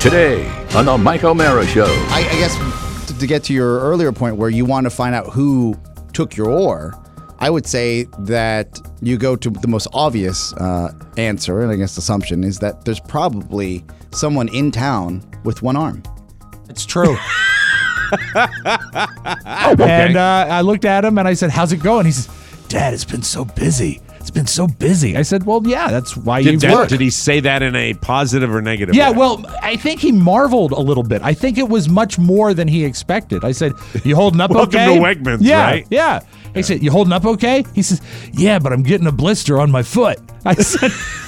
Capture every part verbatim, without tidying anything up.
Today on the Mike O'Mara Show. I, I guess to, to get to your earlier point where you want to find out who took your oar, I would say that you go to the most obvious uh, answer, and I guess assumption, is that there's probably someone in town with one arm. It's true. Okay. And uh, I looked at him and I said, "How's it going?" He says, "Dad, it's been so busy. It's been so busy." I said, "Well, yeah, that's why you Did, work." did he say that in a positive or negative Yeah, way? well, I think he marveled a little bit. I think it was much more than he expected. I said, "You holding up Welcome okay?" to Wegmans, yeah, right? Yeah. I said, "You holding up okay?" He says, "Yeah, but I'm getting a blister on my foot." I said,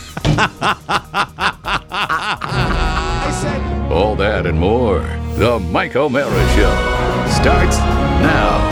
I said, All that and more. The Mike O'Mara Show starts now.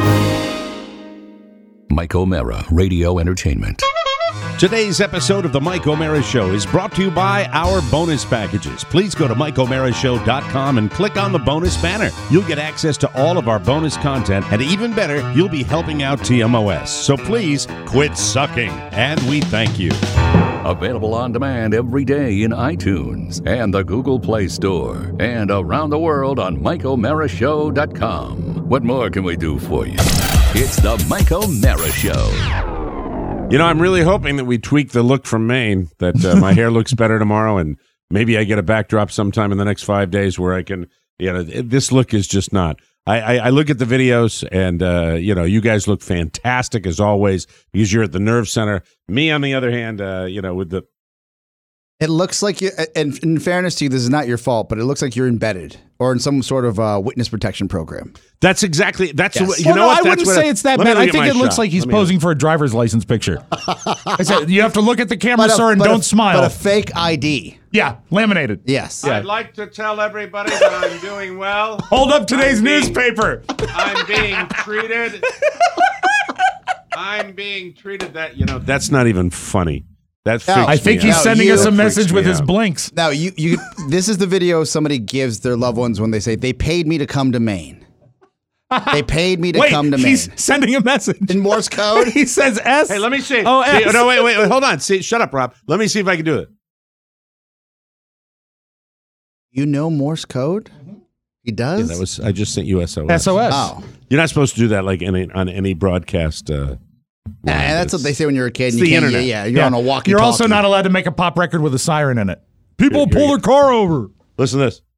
Mike O'Mara Radio Entertainment. Today's episode of the Mike O'Mara Show is brought to you by our bonus packages. Please go to mike o'mara show dot com and click on the bonus banner. You'll get access to all of our bonus content, and even better, you'll be helping out T M O S. So please quit sucking, and we thank you. Available on demand every day in iTunes and the Google Play Store and around the world on mike o'mara show dot com. What more can we do for you? It's the Mike O'Mara Show. You know, I'm really hoping that we tweak the look from Maine, that uh, my hair looks better tomorrow, and maybe I get a backdrop sometime in the next five days where I can, you know, this look is just not. I, I, I look at the videos, and, uh, you know, you guys look fantastic as always because you're at the Nerve Center. Me, on the other hand, uh, you know, with the... It looks like you, and in fairness to you, this is not your fault, but it looks like you're embedded or in some sort of uh, witness protection program. That's exactly, that's Yes. what, you well, know no, what? I That's wouldn't what say it's that let me bad. look I at think my it looks shot. like he's Let me posing look. for a driver's license picture. I said, you have to look at the camera, But a- sir, and but a- don't smile. But a fake I D. yeah, laminated. Yes. I'd like to tell everybody that I'm doing well. Hold up today's I'm being- newspaper. I'm being treated. I'm being treated that, you know, that's not even funny. That freaks I think me he's out. sending you- us a That message freaks with me his out. blinks. Now, you, you. This is the video somebody gives their loved ones when they say, they paid me to come to Maine. They paid me to Wait, come to Maine. he's sending a message. In Morse code? He says S. Hey, let me see. Oh, See, S. no, wait, wait, wait, hold on. See, shut up, Rob. Let me see if I can do it. You know Morse code? He does? Yeah, that was. I just sent you S O S. S O S. Oh. You're not supposed to do that like any, on any broadcast. Uh, Nah, line. that's what they say when you're a kid. It's And you the can't, internet. Yeah, yeah, you're Yeah. on a walkie. You're also not allowed to make a pop record with a siren in it. People Here- here pull you their car over. Listen to this.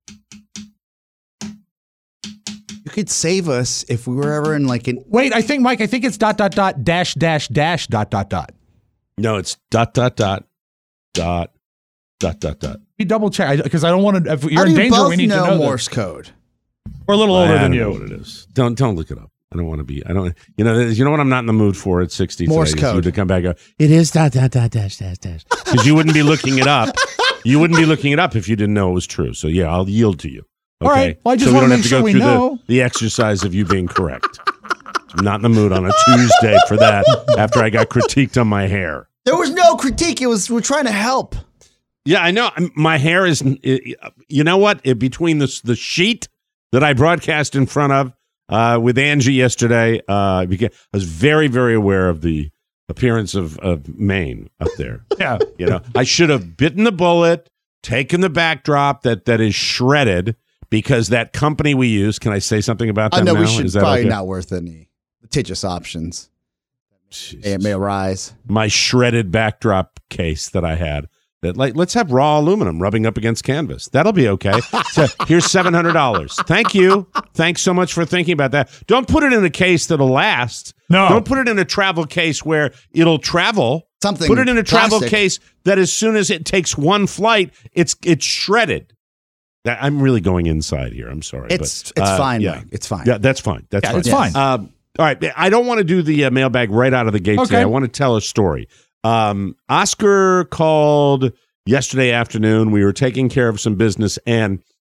You could save us if we were ever in like an. Wait, I think, Mike, I think it's dot, dot, dot, dash, dash, dash, dot, dot, dot. No, it's dot dot dot dot dot dot dot. We double check because I don't want to. If How you're do in you danger, both we need know to know Morse this. code? We're a little older I than don't you. know what it is. Don't don't look it up. I don't want to be. I don't. You know. You know what I'm not in the mood for at sixty. Morse today, is you code. to come back. And go, it is dot dot dot dash dash dash. Because you wouldn't be looking it up. You wouldn't be looking it up if you didn't know it was true. So yeah, I'll yield to you. Okay? All right. Well, I just so we wanna don't make have to sure go we through know. the, the exercise of you being correct. I'm not in the mood on a Tuesday for that. After I got critiqued on my hair. There was no critique. It was we're trying to help. Yeah, I know. My hair is. You know what? It, between the the sheet that I broadcast in front of uh, with Angie yesterday, uh, because I was very, very aware of the appearance of, of Maine up there. Yeah. You know, I should have bitten the bullet, taken the backdrop that that is shredded because that company we use. Can I say something about I them know now? we should Is that probably okay? not worth any litigious options. Jesus. It may arise. My shredded backdrop case that I had. That like let's have raw aluminum rubbing up against canvas. That'll be okay. So here's seven hundred dollars. Thank you. Thanks so much for thinking about that. Don't put it in a case that'll last. No. Don't put it in a travel case where it'll travel. Something Put it in a travel plastic. case that as soon as it takes one flight, it's it's shredded. That, I'm really going inside here. I'm sorry. It's but, it's uh, fine, Yeah. Mike. It's fine. Yeah, that's fine. That's Yeah, fine. it's Yes. fine. Um, all right. I don't want to do the uh, mailbag right out of the gate Okay. today. I want to tell a story. Um, Oscar called yesterday afternoon. We were taking care of some business, and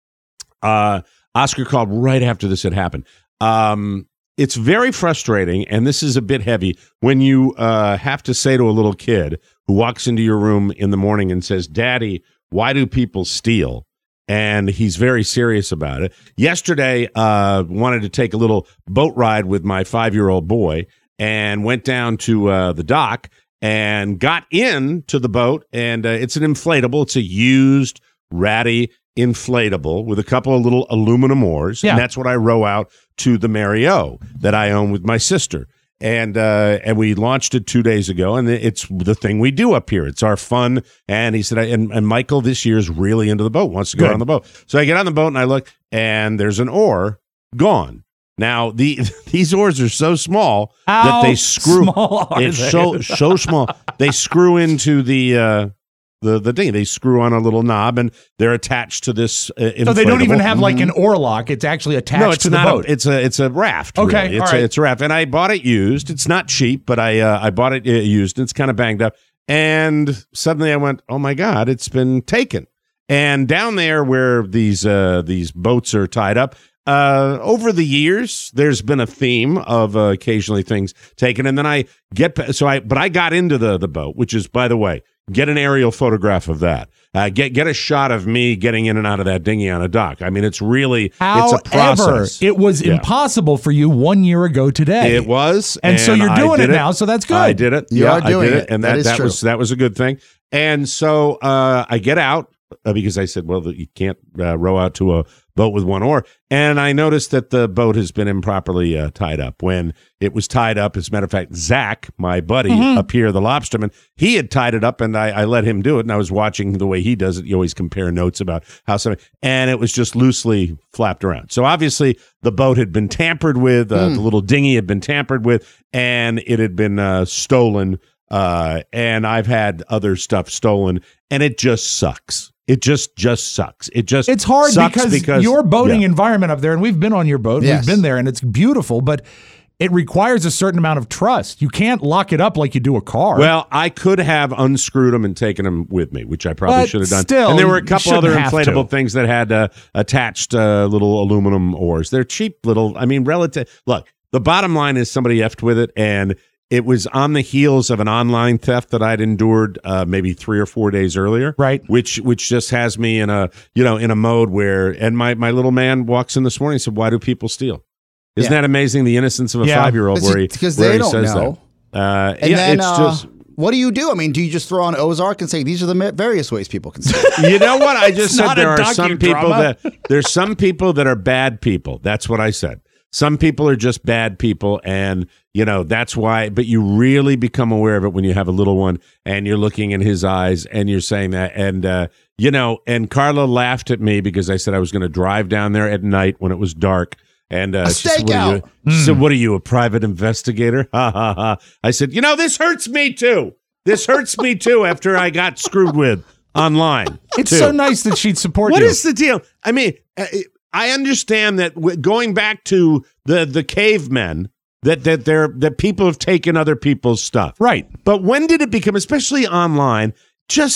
uh, Oscar called right after this had happened. Um, it's very frustrating, and this is a bit heavy, when you uh, have to say to a little kid who walks into your room in the morning and says, "Daddy, why do people steal?" And he's very serious about it. Yesterday, uh, wanted to take a little boat ride with my five-year-old boy and went down to uh, the dock and got in to the boat. And uh, it's an inflatable. It's a used, ratty inflatable with a couple of little aluminum oars, Yeah. and that's what I row out to the Mary O that I own with my sister. And uh, and we launched it two days ago, and it's the thing we do up here. It's our fun. And he said, and, and Michael this year is really into the boat, wants to go Good. on the boat. So I get on the boat and I look, and there's an oar gone. Now the these oars are so small How that they screw. small are it's they? so so small. They screw into the uh, the the thing. They screw on a little knob, and they're attached to this. Uh, So they don't even inflatable. have like an oar lock. It's actually attached No, it's to the not. boat. A, it's a it's a raft. Okay, really. It's all right. a, it's a raft, and I bought it used. It's not cheap, but I uh, I bought it uh, used. And it's kind of banged up, and suddenly I went, oh my god, it's been taken. And down there where these uh, these boats are tied up. Uh, over the years, there's been a theme of uh, occasionally things taken, and then I get so I, but I got into the the boat, which is, by the way, get an aerial photograph of that. Uh, get get a shot of me getting in and out of that dinghy on a dock. I mean, it's really However, it's a process. it was Yeah. impossible for you one year ago today. It was, And so you're I doing did it now, so that's good. I did it. You yeah, are doing I did it. it, and That that is that true. was that was a good thing. And so uh, I get out uh, because I said, well, you can't uh, row out to a boat with one oar. And I noticed that the boat has been improperly uh, tied up. When it was tied up, as a matter of fact, Zach, my buddy Mm-hmm. up here, the lobsterman, he had tied it up, and I, I let him do it. And I was watching the way he does it. You always compare notes about how something, and it was just loosely flapped around. So obviously the boat had been tampered with, uh, the little dinghy had been tampered with, and it had been uh, stolen. Uh, and I've had other stuff stolen, and it just sucks. It just just sucks. It just It's hard sucks because, because your boating yeah. environment up there, and we've been on your boat, Yes. we've been there, and it's beautiful, but it requires a certain amount of trust. You can't lock it up like you do a car. Well, I could have unscrewed them and taken them with me, which I probably But should have done. still, and there were a you couple other shouldn't have inflatable to. things that had uh, attached uh, little aluminum oars. They're cheap little. I mean, relative. Look, the bottom line is somebody effed with it, and it was on the heels of an online theft that I'd endured uh, maybe three or four days earlier. Right. Which which just has me in a you know in a mode where, and my my little man walks in this morning and said, "Why do people steal?" Isn't Yeah. that amazing? The innocence of a Yeah. five year old, where he Because where they he don't says know. that. Uh, And yeah, then, it's uh, just. what do you do? I mean, do you just throw on Ozark and say these are the ma- various ways people can steal? You know what? I just said not there a are some people docudrama. that there's some people that are bad people. That's what I said. Some people are just bad people, and you know that's why. But you really become aware of it when you have a little one, and you're looking in his eyes, and you're saying that, and uh, you know. And Carla laughed at me because I said I was going to drive down there at night when it was dark. And uh, A she, said, what are you, stakeout. she said, "What are you, a private investigator?" Ha ha ha! I said, "You know, this hurts me too. This hurts me too. After I got screwed with online, it's too. so nice that she'd support What you. is the deal? I mean, uh, I understand that w- going back to the the cavemen, that that they're that people have taken other people's stuff, Right. But when did it become, especially online, just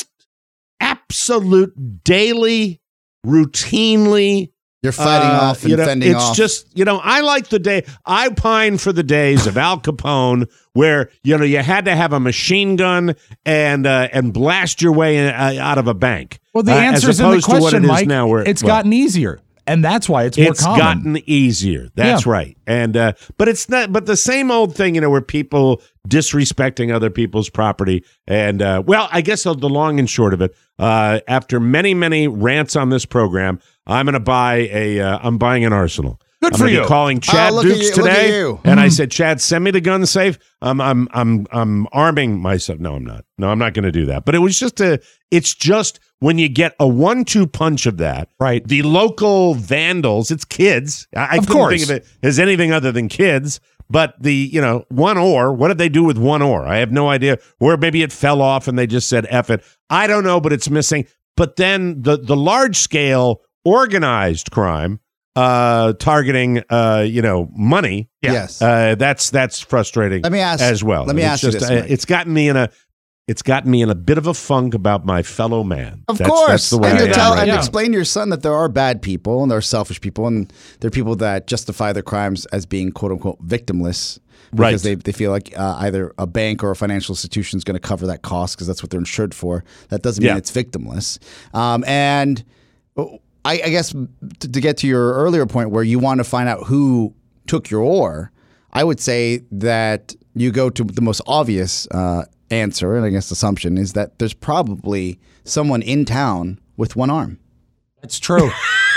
absolute daily, routinely? You're fighting uh, off and you know, fending it's off. just, you know, I like the day. I pine for the days of Al Capone, where you know you had to have a machine gun and uh, and blast your way in, uh, out of a bank. Well, the uh, answer as is in the opposed to what question, it is Mike. now, where it's well, gotten easier, and that's why it's more it's common. gotten easier. That's Yeah. right. And uh, but it's not. But the same old thing, you know, where people disrespecting other people's property. And uh, well, I guess the long and short of it, uh, after many many rants on this program, I'm going to buy a. Uh, I'm buying an arsenal. Good I'm for gonna you. Be calling Chad Oh, look at Dukes you, look at today, you. and I said, "Chad, send me the gun safe. I'm, I'm, I'm, I'm arming myself." No, I'm not. No, I'm not going to do that. But it was just a. It's just when you get a one-two punch of that, Right. The local vandals, it's kids. I, I Of couldn't course. think of it as anything other than kids. But the, you know, one oar, what did they do with one oar? I have no idea. Or maybe it fell off and they just said F it. I don't know, but it's missing. But then the the large scale organized crime uh, targeting, uh, you know, money. Yes. Uh, that's that's frustrating. Let me ask- as well. let me It's ask you just, this, uh, Mike. It's gotten me in a. It's gotten me in a bit of a funk about my fellow man. Of That's, course, that's the way and I to am tell right and now. explain to your son that there are bad people and there are selfish people and there are people that justify their crimes as being quote unquote victimless because Right. they they feel like uh, either a bank or a financial institution is going to cover that cost because that's what they're insured for. That doesn't mean Yeah. it's victimless. Um, and I, I guess to, to get to your earlier point where you want to find out who took your oar, I would say that you go to the most obvious uh, answer, and I guess assumption is that there's probably someone in town with one arm. It's true.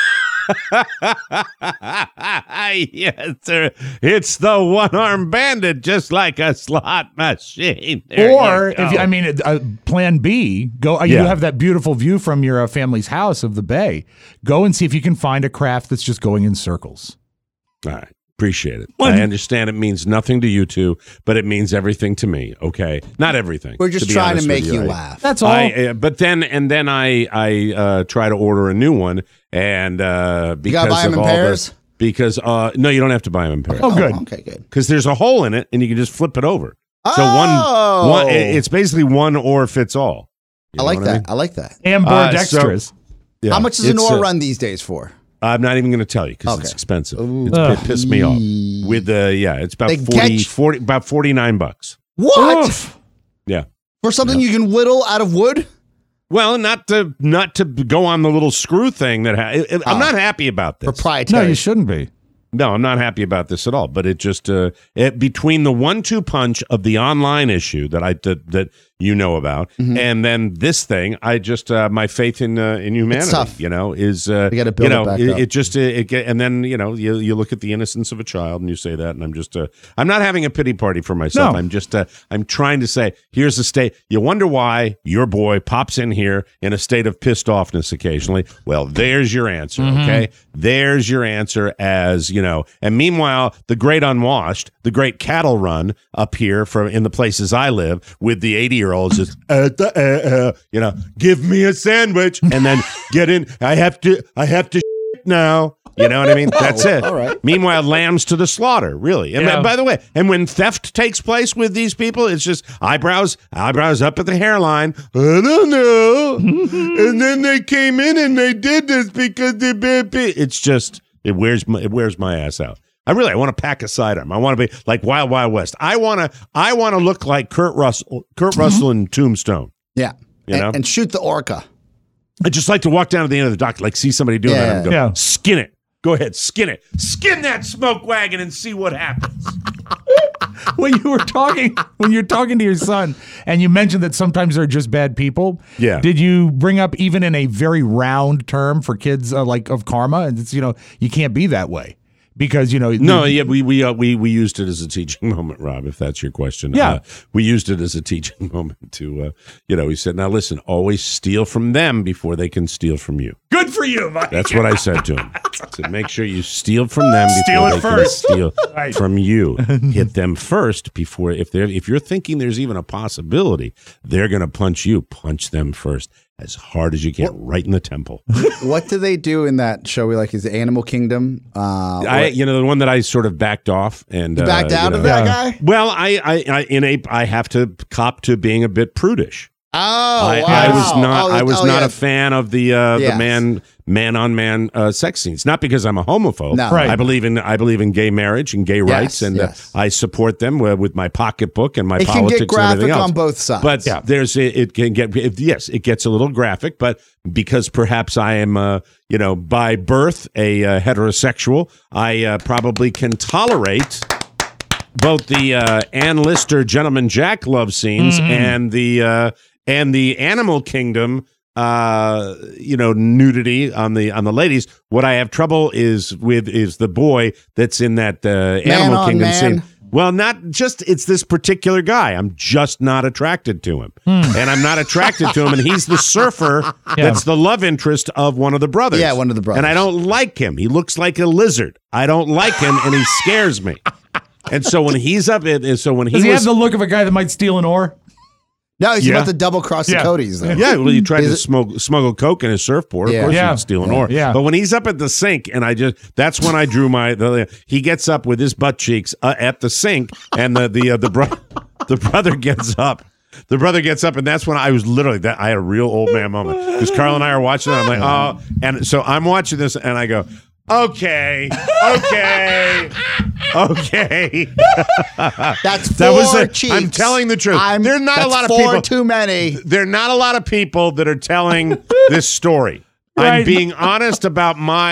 Yes, sir. It's the one-armed bandit, just like a slot machine. There Or, you go. if you, I mean, uh, plan B, go. Uh, You Yeah. have that beautiful view from your uh, family's house of the bay. Go and see if you can find a craft that's just going in circles. All right. Appreciate it. Well, I understand it means nothing to you two, but it means everything to me. Okay, not everything. We're just be trying honest to make with you I- laugh. That's all. I, uh, but then and then I I uh, try to order a new one, and uh, because gotta buy 'em of in all pairs? the because uh, no, you don't have to buy them in pairs oh, good. Okay, good. because there's a hole in it, and you can just flip it over. So Oh. one one it- it's basically one or fits all. You I know like what that. mean? I like that. And Uh, Bordextrous. Yeah. How much does an It's, oar uh, run these days for? I'm not even going to tell you because it's Okay. expensive. Ooh. It's, it pissed me off. With the yeah, it's about They forty, catch- forty about forty nine bucks. What? Oof. Yeah. For something you can whittle out of wood? Well, not to not to go on the little screw thing that ha- it- I'm Oh. not happy about this. No, Proprietary. you shouldn't be. No, I'm not happy about this at all. But it just uh, it, between the one-two punch of the online issue that I that, that you know about, Mm-hmm. and then this thing, I just uh, my faith in uh, in humanity, tough. you know, is uh, We gotta build you it know, back it, up. it just it, it get, and then you know you you look at the innocence of a child and you say that, and I'm just uh, I'm not having a pity party for myself. No. I'm just uh, I'm trying to say here's the state. You wonder why your boy pops in here in a state of pissed offness occasionally. Well, there's your answer. Mm-hmm. Okay, there's your answer. As you know, and meanwhile, the great unwashed, the great cattle run up here from in the places I live with the eighty year olds just uh, uh, uh, you know, give me a sandwich and then get in. I have to. I have to shit now. You know what I mean? That's it. all right. Meanwhile, lambs to the slaughter, really. And Yeah. by the way, and when theft takes place with these people, it's just eyebrows, eyebrows up at the hairline. I don't know. And then they came in and they did this because they. It's just it wears my it wears my ass out. I really I want to pack a sidearm. I want to be like Wild Wild West. I want to I want to look like Kurt Russell, Kurt Russell in Tombstone. Yeah. You and, know? and shoot the orca. I just like to walk down to the end of the dock, like see somebody doing that and go, Yeah. skin it. Go ahead, skin it. Skin that smoke wagon and see what happens. When you were talking, when you're talking to your son, and you mentioned that sometimes they're just bad people. Yeah. Did you bring up even in a very round term for kids uh, like of karma? And it's, you know, you can't be that way because you know. No, the- yeah, we we uh, we we used it as a teaching moment, Rob. If that's your question, Yeah. uh, we used it as a teaching moment to, uh, you know, he said, "Now listen, always steal from them before they can steal from you." Good for you, Mike. That's what I said to him. I said, make sure you steal from them before Steal it they first. can steal Right. from you. Hit them first before if they're if you're thinking there's even a possibility they're going to punch you, punch them first as hard as you can, right in the temple. What do they do in that show? We like is it Animal Kingdom? Uh, I, what- you know, the one that I sort of backed off and you backed uh, out you of know- that Yeah. guy? Well, I, I, I, in a, I have to cop to being a bit prudish. Oh, I, wow. I was not, Oh, I was oh, not yeah. a fan of the, uh, Yes. the man, man on man uh, sex scenes. Not because I'm a homophobe. No. Right. I believe in, I believe in gay marriage and gay rights, and yes. uh, I support them uh, with my pocketbook and my It can politics get and graphic everything else. on both sides. But Yeah. there's it, it can get it, yes, it gets a little graphic, but because perhaps I am uh, you know by birth a uh, heterosexual, I uh, probably can tolerate both the uh, Ann Lister Gentleman Jack love scenes and the uh, and the Animal Kingdom uh you know nudity on the on the ladies. What I have trouble is with is the boy that's in that uh, Animal on Kingdom man. scene. Well, not just it's this particular guy. I'm just not attracted to him, and I'm not attracted to him. And he's the surfer that's the love interest of one of the brothers. Yeah, one of the brothers. And I don't like him. He looks like a lizard. I don't like him, and he scares me. And so when he's up, and so when he Does he was have the look of a guy that might steal an oar? No, he's Yeah. about to double cross the Yeah. Codys, though. Yeah, well, he tried Is to it- smuggle, smuggle coke in his surfboard. Yeah. Of course, Yeah. he would steal an oar. Yeah. But when he's up at the sink, and I just that's when I drew my. The, he gets up with his butt cheeks uh, at the sink, and the the uh, the bro- the brother gets up. The brother gets up, and that's when I was literally that I had a real old man moment because Carl and I are watching it. I'm like, oh, and so I'm watching this, and I go, okay, okay, okay. That's four That was a- cheeks. I'm telling the truth. I'm, There are not a that's lot of four people- too many. There are not a lot of people that are telling this story. I'm Right. being honest about my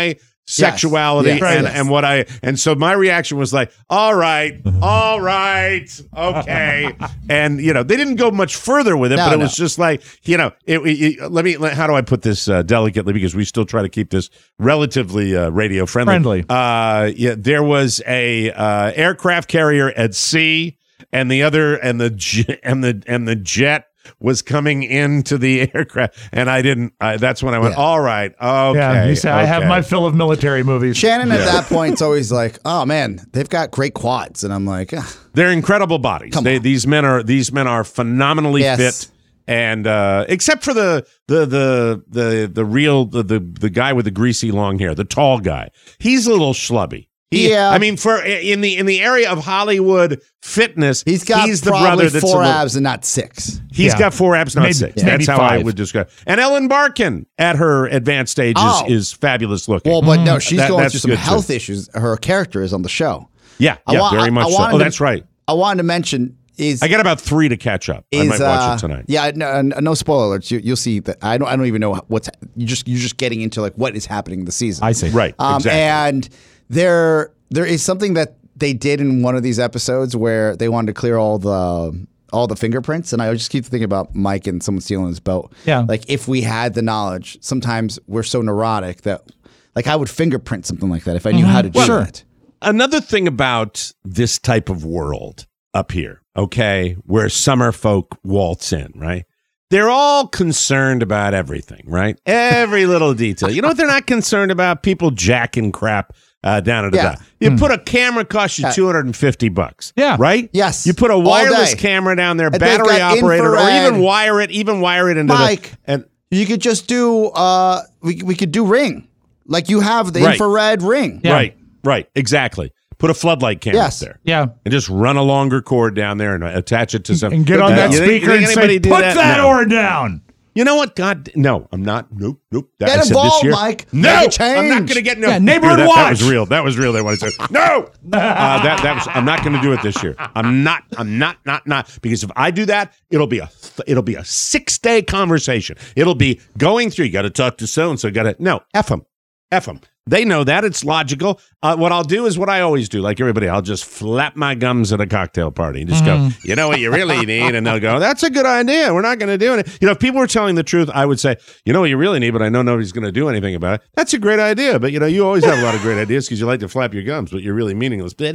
sexuality Yes. and, Yes. and what I and so my reaction was like, all right, all right, okay. And you know, they didn't go much further with it, No, but it no. was just like, you know, it, it, let me let, how do I put this uh, delicately, because we still try to keep this relatively uh, radio friendly. Friendly. Uh yeah, there was a uh, aircraft carrier at sea, and the other and the j- and the and the jet was coming into the aircraft, and I didn't. I, that's when I went, Yeah. all right, okay. Yeah, you say I have okay. my fill of military movies. Shannon at that point is always like, "Oh man, they've got great quads," and I'm like, "Ah, They're incredible bodies. Come They, on. these men are these men are phenomenally Yes. fit, and uh, except for the the the the the real the, the the guy with the greasy long hair, the tall guy, he's a little schlubby. He, Yeah. I mean, for in the in the area of Hollywood fitness, he's got he's the probably brother that's a four little- abs and not six." He's Yeah. got four abs, not Maybe- six. maybe That's how I five. would describe. And Ellen Barkin at her advanced age Oh. is, is fabulous looking. Well, but no, she's That- going that's through some good, too. health issues. Her character is on the show. yeah, I yeah, wa- very I- much I so. wanted Oh, to- that's right. I wanted to mention is I got about three to catch up. I is might watch uh, it tonight. Yeah, no, no spoiler alerts. You, you'll see that. I don't. I don't even know what's. You just you're just getting into like what is happening in the season. I see. Right, Um, exactly. And there there is something that they did in one of these episodes where they wanted to clear all the all the fingerprints, and I just keep thinking about Mike and someone stealing his boat. Yeah. Like if we had the knowledge, sometimes we're so neurotic that like I would fingerprint something like that if I knew how to do Sure. it. Another thing about this type of world up here, okay, where summer folk waltz in, right? They're all concerned about everything, right? Every little detail. You know what they're not concerned about? People jacking crap uh, down at the Yeah. dock. You put a camera costs you Yeah. two hundred fifty bucks. Yeah. Right? Yes. You put a All wireless day. camera down there, And they've battery got operated, or infrared. even wire it, even wire it into Mike. the and You could just do. Uh, we we could do Ring, like you have the Right. infrared Ring. Yeah. right, right, exactly. Put a floodlight camera Yes. up there. Yeah. And just run a longer cord down there and attach it to some. And get on Uh, that you think- speaker you think and say, anybody do put that, No. oar down. You know what? God, no, I'm not. Nope, nope. That, Get I said involved, this year. Mike. No, Make a change. I'm not going to get no. Yeah, neighborhood Here, that, that was watch. real. That was real. They want to say no. Uh, that that was. I'm not going to do it this year. I'm not. I'm not. Not not because if I do that, it'll be a it'll be a six day conversation. It'll be going through. You got to talk to so and so. Got to no. F them. F them. They know that. It's logical. Uh, what I'll do is what I always do. Like everybody, I'll just flap my gums at a cocktail party and just go, you know what you really need? And they'll go, that's a good idea. We're not going to do it. You know, if people were telling the truth, I would say, you know what you really need, but I know nobody's going to do anything about it. That's a great idea. But, you know, you always have a lot of great ideas because you like to flap your gums, but you're really meaningless. Uh,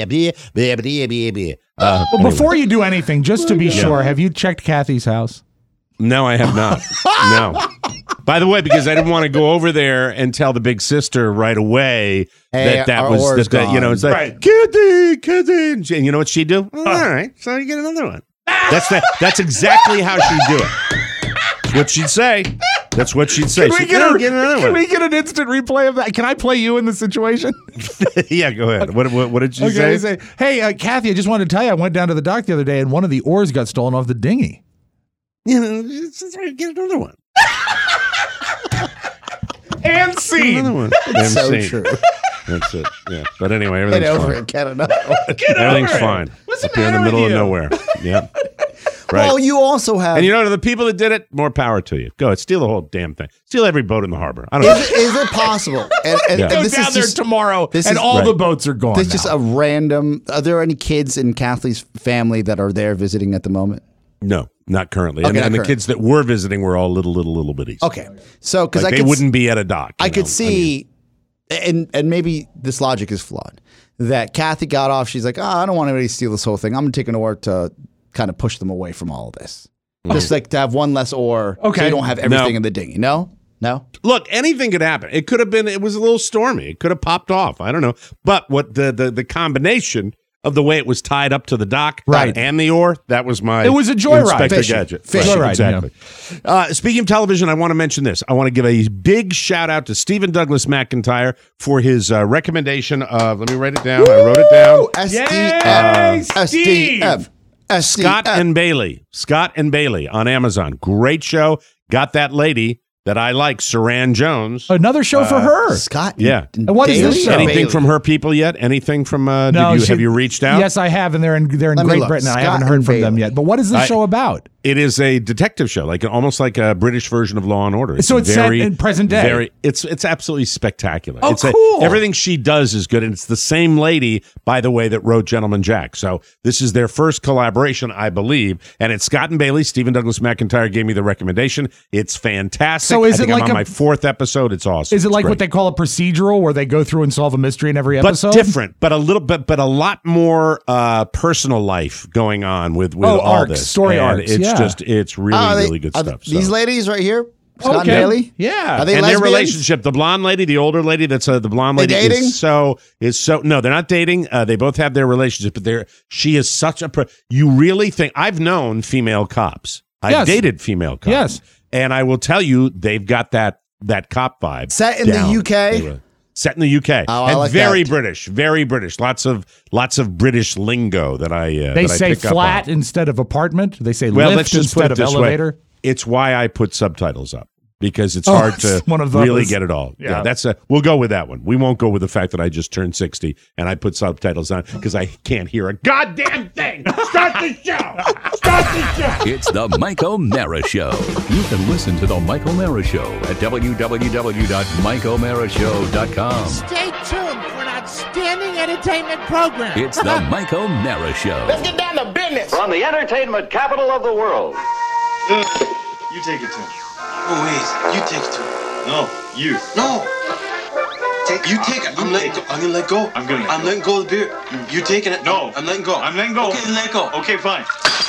Well, anyway. before you do anything, just to be Yeah. sure, have you checked Kathy's house? No, I have not. No. By the way, because I didn't want to go over there and tell the big sister right away Hey, that that our was oar's that, that, you know gone. it's like Right. Kitty, Kitty, and she- and you know what she'd do? Oh, all right, so you get another one. That's that. That's exactly how she'd do it. That's what she'd say. That's what she'd say. Can we She'd, get, "No, a, get another can one." we get an instant replay of that? Can I play you in the situation? Yeah, go ahead. What, what, what did you Okay, I say? say, hey, uh, Kathy, I just wanted to tell you, I went down to the dock the other day and one of the oars got stolen off the dinghy. You know, just- just get another one. And Another scene. one. It's so Damn scene. true. That's it. Yeah. But anyway, Get everything's over fine. it. Get another one. Everything's over it. fine. What's the Up here in the matter middle with of you? nowhere. Yeah. Right. Well, you also have. And you know, to the people that did it, more power to you. Go ahead, steal the whole damn thing. Steal every boat in the harbor. I don't know. is, it, is it possible? And, and, Yeah. and Go this down is there just tomorrow this and is- all the right. boats are gone this is now. just a random. Are there any kids in Kathy's family that are there visiting at the moment? No, not currently. Okay, and not and the currently. kids that were visiting were all little, little, little bitties. Okay, so because Like I they could, wouldn't be at a dock. you I could know? see, and and maybe this logic is flawed. That Kathy got off. She's like, oh, I don't want anybody to steal this whole thing. I'm gonna take an oar to kind of push them away from all of this. Just like to have one less oar, so Okay. you don't have everything No. in the dinghy. No, no. Look, anything could happen. It could have been. It was a little stormy. It could have popped off. I don't know. But what the the the combination of the way it was tied up to the dock, Right. and the oar, that was my. It was a joyride. Inspector Fishing. Gadget. Fishing. Right, Joyride, exactly. Uh, speaking of television, I want to mention this. I want to give a big shout out to Stephen Douglas McIntyre for his uh, recommendation of. Let me write it down. I wrote it down. S D Yay, F. S D Steve. F. S D F. Scott and Bailey. Scott and Bailey on Amazon. Great show. Got that lady that I like, Saran Jones. Another show for her. Scott. Yeah. and And what is Bailey this or show? Anything Bailey? from her people yet? Anything from? Uh, No, did you she- have you reached out? Yes, I have, and they're in they're in Let me Great look. Britain. and I Scott haven't heard and from them Bailey. yet. But what is this I- show about? It is a detective show, like almost like a British version of Law and Order. So it's set in present day. Very, it's it's absolutely spectacular. Oh, it's cool. A, everything she does is good, and it's the same lady, by the way, that wrote Gentleman Jack. So this is their first collaboration, I believe, and it's Scott and Bailey. Stephen Douglas McIntyre gave me the recommendation. It's fantastic. So is I think it like I'm on a- my fourth episode? It's awesome. Is it It's like great. what they call a procedural, where they go through and solve a mystery in every but episode? different, but a little bit, but a lot more uh, personal life going on with with Oh, all arcs, this story And arcs, It's yeah. just it's really Oh, are they- really good are stuff. These so. ladies right here, Scott and Okay. Bailey. Yeah, Are they and lesbians? their relationship, the blonde lady, the older lady, that's uh, the blonde They lady, dating? is so is so. No, they're not dating. Uh, they both have their relationship, but they're she is such a. Pro, you really think I've known female cops. I've Yes. dated female cops. Yes. and I will tell you, they've got that that cop vibe. Set in the down. U K? They were- Set in the U K, Oh, I and like very that. British, very British. Lots of lots of British lingo that I uh, They that I say pick up flat on. instead of apartment. They say Well, lift let's just put instead it of this elevator. way. It's why I put subtitles up, because it's Oh, hard it's to one of really those. get it all. Yeah. Yeah. that's a. We'll go with that one. We won't go with the fact that I just turned sixty and I put subtitles on because I can't hear a goddamn thing. Start the show. Start the show. It's the Mike O'Mara Show. You can listen to the Mike O'Mara Show at w w w dot mike o'mara show dot com. Stay tuned for an outstanding entertainment program. It's the Mike O'Mara Show. Let's get down to business. From the entertainment capital of the world. You take it to him. Oh, wait. You take it to him. No, you. No. Take You take it. I'm letting go. I'm gonna let go. I'm gonna let I'm go. letting go of the beer. You taking it? No. I'm letting go. I'm letting go. Okay, let go. Okay, fine.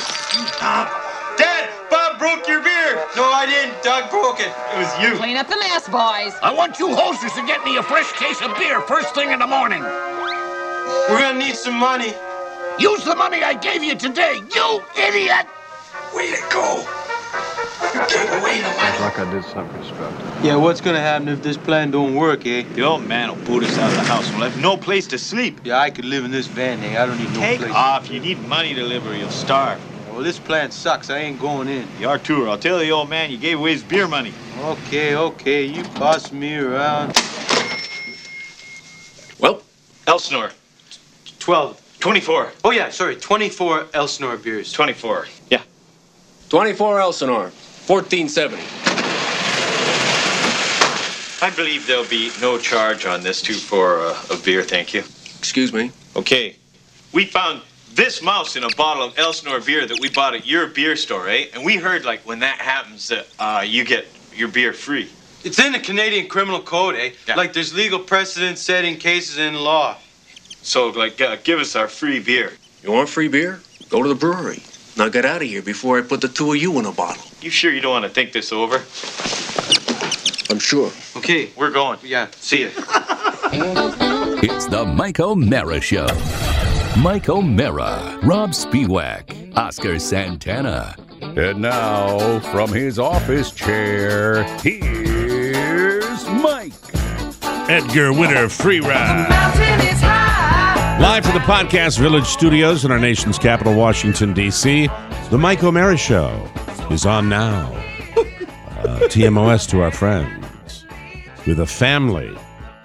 Dad, Bob broke your beer. No, I didn't. Doug broke it. It was you. Clean up the mess, boys. I want you hosters to get me a fresh case of beer first thing in the morning. We're gonna need some money. Use the money I gave you today, you idiot! Way to go. You gave away the money. Like I did something constructive. Yeah, what's gonna happen if this plan don't work, eh? The old man will boot us out of the house and we'll have no place to sleep. Yeah, I could live in this van, eh? I don't need no Take place. off. You need money to live or you'll starve. Well, this plan sucks. I ain't going in. You are too. I'll tell the old man you gave away his beer money. Okay, okay. You boss me around. Well, Elsinore. twelve. twenty-four. Oh, yeah, sorry. twenty-four Elsinore beers. twenty-four. Yeah. twenty-four Elsinore, fourteen seventy. I believe there'll be no charge on this two for uh, a beer, thank you. Excuse me. Okay. We found this mouse in a bottle of Elsinore beer that we bought at your beer store, eh? And we heard, like, when that happens, that uh, you get your beer free. It's in the Canadian Criminal Code, eh? Yeah. Like there's legal precedent setting cases in law. So, like, uh, give us our free beer. You want free beer? Go to the brewery. Now get out of here before I put the two of you in a bottle. You sure you don't want to think this over? I'm sure. Okay, We're going. yeah. See ya. It's the Mike O'Mara Show. Mike O'Mara, Rob Spiewak, Oscar Santana. And now, from his office chair, here's Mike. Edgar Winter Free Ride. Live from the Podcast Village Studios in our nation's capital, Washington, D C, the Mike O'Mara Show is on now. Uh, T M O S to our friends, with a family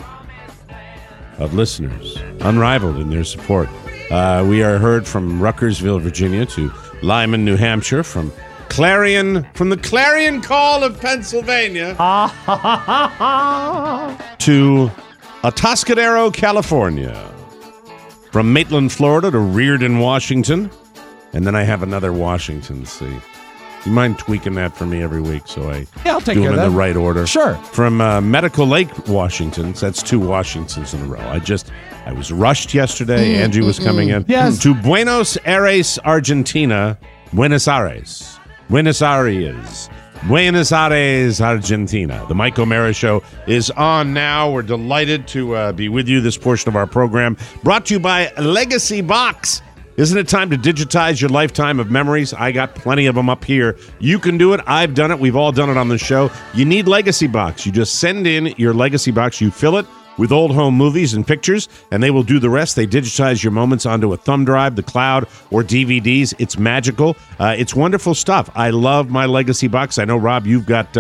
of listeners, unrivaled in their support. Uh, we are heard from Ruckersville, Virginia, to Lyman, New Hampshire, from Clarion, from the Clarion Call of Pennsylvania, to Atascadero, California, from Maitland, Florida, to Reardon, Washington, and then I have another Washington. See, you mind tweaking that for me every week so I Yeah, I'll take do care them of in that. the right order? Sure. From uh, Medical Lake, Washington. So that's two Washingtons in a row. I just, I was rushed yesterday. Angie was coming in. Yes. To Buenos Aires, Argentina. Buenos Aires. Buenos Aires. Buenos Aires, Argentina. The Mike O'Mara Show is on now. We're delighted to uh, be with you this portion of our program. Brought to you by Legacy Box. Isn't it time to digitize your lifetime of memories? I got plenty of them up here. You can do it. I've done it. We've all done it on the show. You need Legacy Box. You just send in your Legacy Box. You fill it with old home movies and pictures, and they will do the rest. They digitize your moments onto a thumb drive, the cloud, or D V Ds. It's magical. Uh, it's wonderful stuff. I love my Legacy Box. I know, Rob, you've got uh,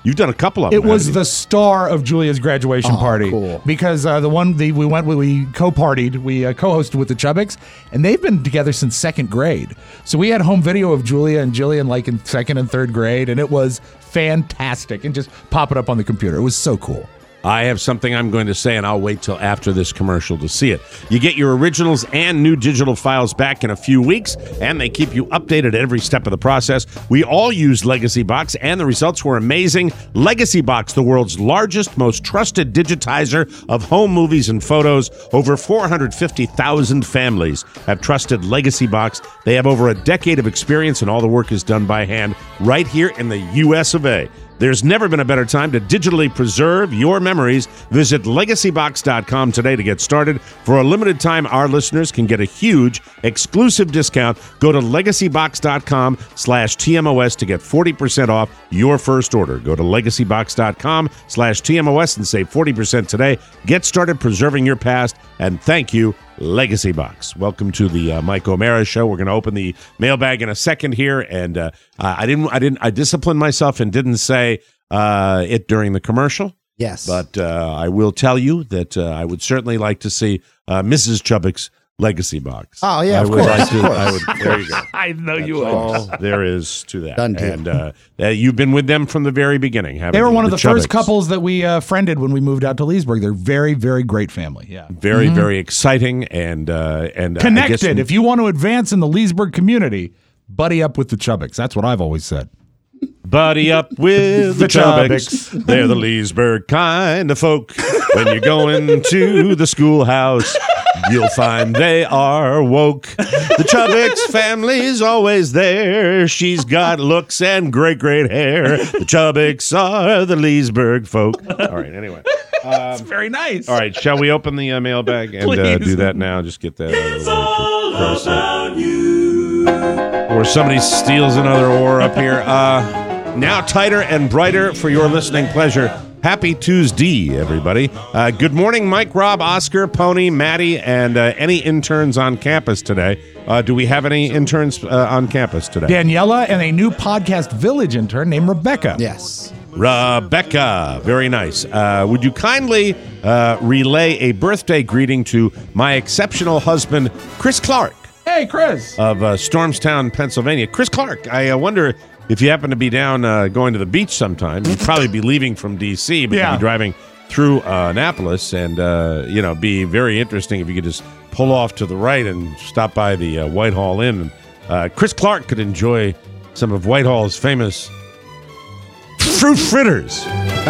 You've done a couple of them. It was haven't you? the star of Julia's graduation Oh, party. cool. Because uh, the one the, we went with, we co-partied, we uh, co-hosted with the Chubbucks, and they've been together since second grade. So we had home video of Julia and Jillian like in second and third grade, and it was fantastic. And just pop it up on the computer. It was so cool. I have something I'm going to say, and I'll wait till after this commercial to see it. You get your originals and new digital files back in a few weeks, and they keep you updated at every step of the process. We all used Legacy Box, and the results were amazing. Legacy Box, the world's largest, most trusted digitizer of home movies and photos. Over four hundred fifty thousand families have trusted Legacy Box. They have over a decade of experience, and all the work is done by hand right here in the U S of A. There's never been a better time to digitally preserve your memories. Visit legacy box dot com today to get started. For a limited time, our listeners can get a huge exclusive discount. Go to legacy box dot com slash T M O S to get forty percent off your first order. Go to legacy box dot com slash T M O S and save forty percent today. Get started preserving your past, and thank you, Legacy Box. Welcome to the uh, Mike O'Mara Show. We're going to open the mailbag in a second here, and uh, I didn't, I didn't, I disciplined myself and didn't say uh, it during the commercial. Yes, but uh, I will tell you that uh, I would certainly like to see uh, Missus Chubbuck's Legacy Box. Oh yeah, I of would course, like to. of course. I would. There you go. I know That's you would. all there is to that. Done deal. And uh, uh, you've been with them from the very beginning, haven't They were you? one of the, first Chubbicks. couples that we uh, friended when we moved out to Leesburg. They're very, very great family. Yeah. Very, very exciting and uh, and uh, I Connected. guess- If you want to advance in the Leesburg community, buddy up with the Chubbucks. That's what I've always said. Buddy up with the, The Chubbucks. They're the Leesburg kind of folk. When you're going to the schoolhouse, you'll find they are woke. The Chubbucks family's always there. She's got looks and great, great hair. The Chubbucks are the Leesburg folk. All right, anyway. It's very nice. All right, shall we open the uh, mailbag and uh, Please. do that now? Just get that out of the way. For Christ's sake. Or somebody steals another oar up here. Uh, now tighter and brighter for your listening pleasure. Happy Tuesday, everybody. Uh, good morning, Mike, Rob, Oscar, Pony, Maddie, and uh, any interns on campus today. Uh, do we have any interns uh, on campus today? Daniela and a new Podcast Village intern named Rebecca. Yes. Rebecca, very nice. Uh, would you kindly uh, relay a birthday greeting to my exceptional husband, Chris Clark Hey, Chris. of uh, Stormstown, Pennsylvania? Chris Clark, I uh, wonder if you happen to be down uh, going to the beach sometime. You'd probably be leaving from D C, but Yeah. you'd be driving through uh, Annapolis, and uh, you know, be very interesting if you could just pull off to the right and stop by the uh, Whitehall Inn. And, uh, Chris Clark could enjoy some of Whitehall's famous fruit fritters.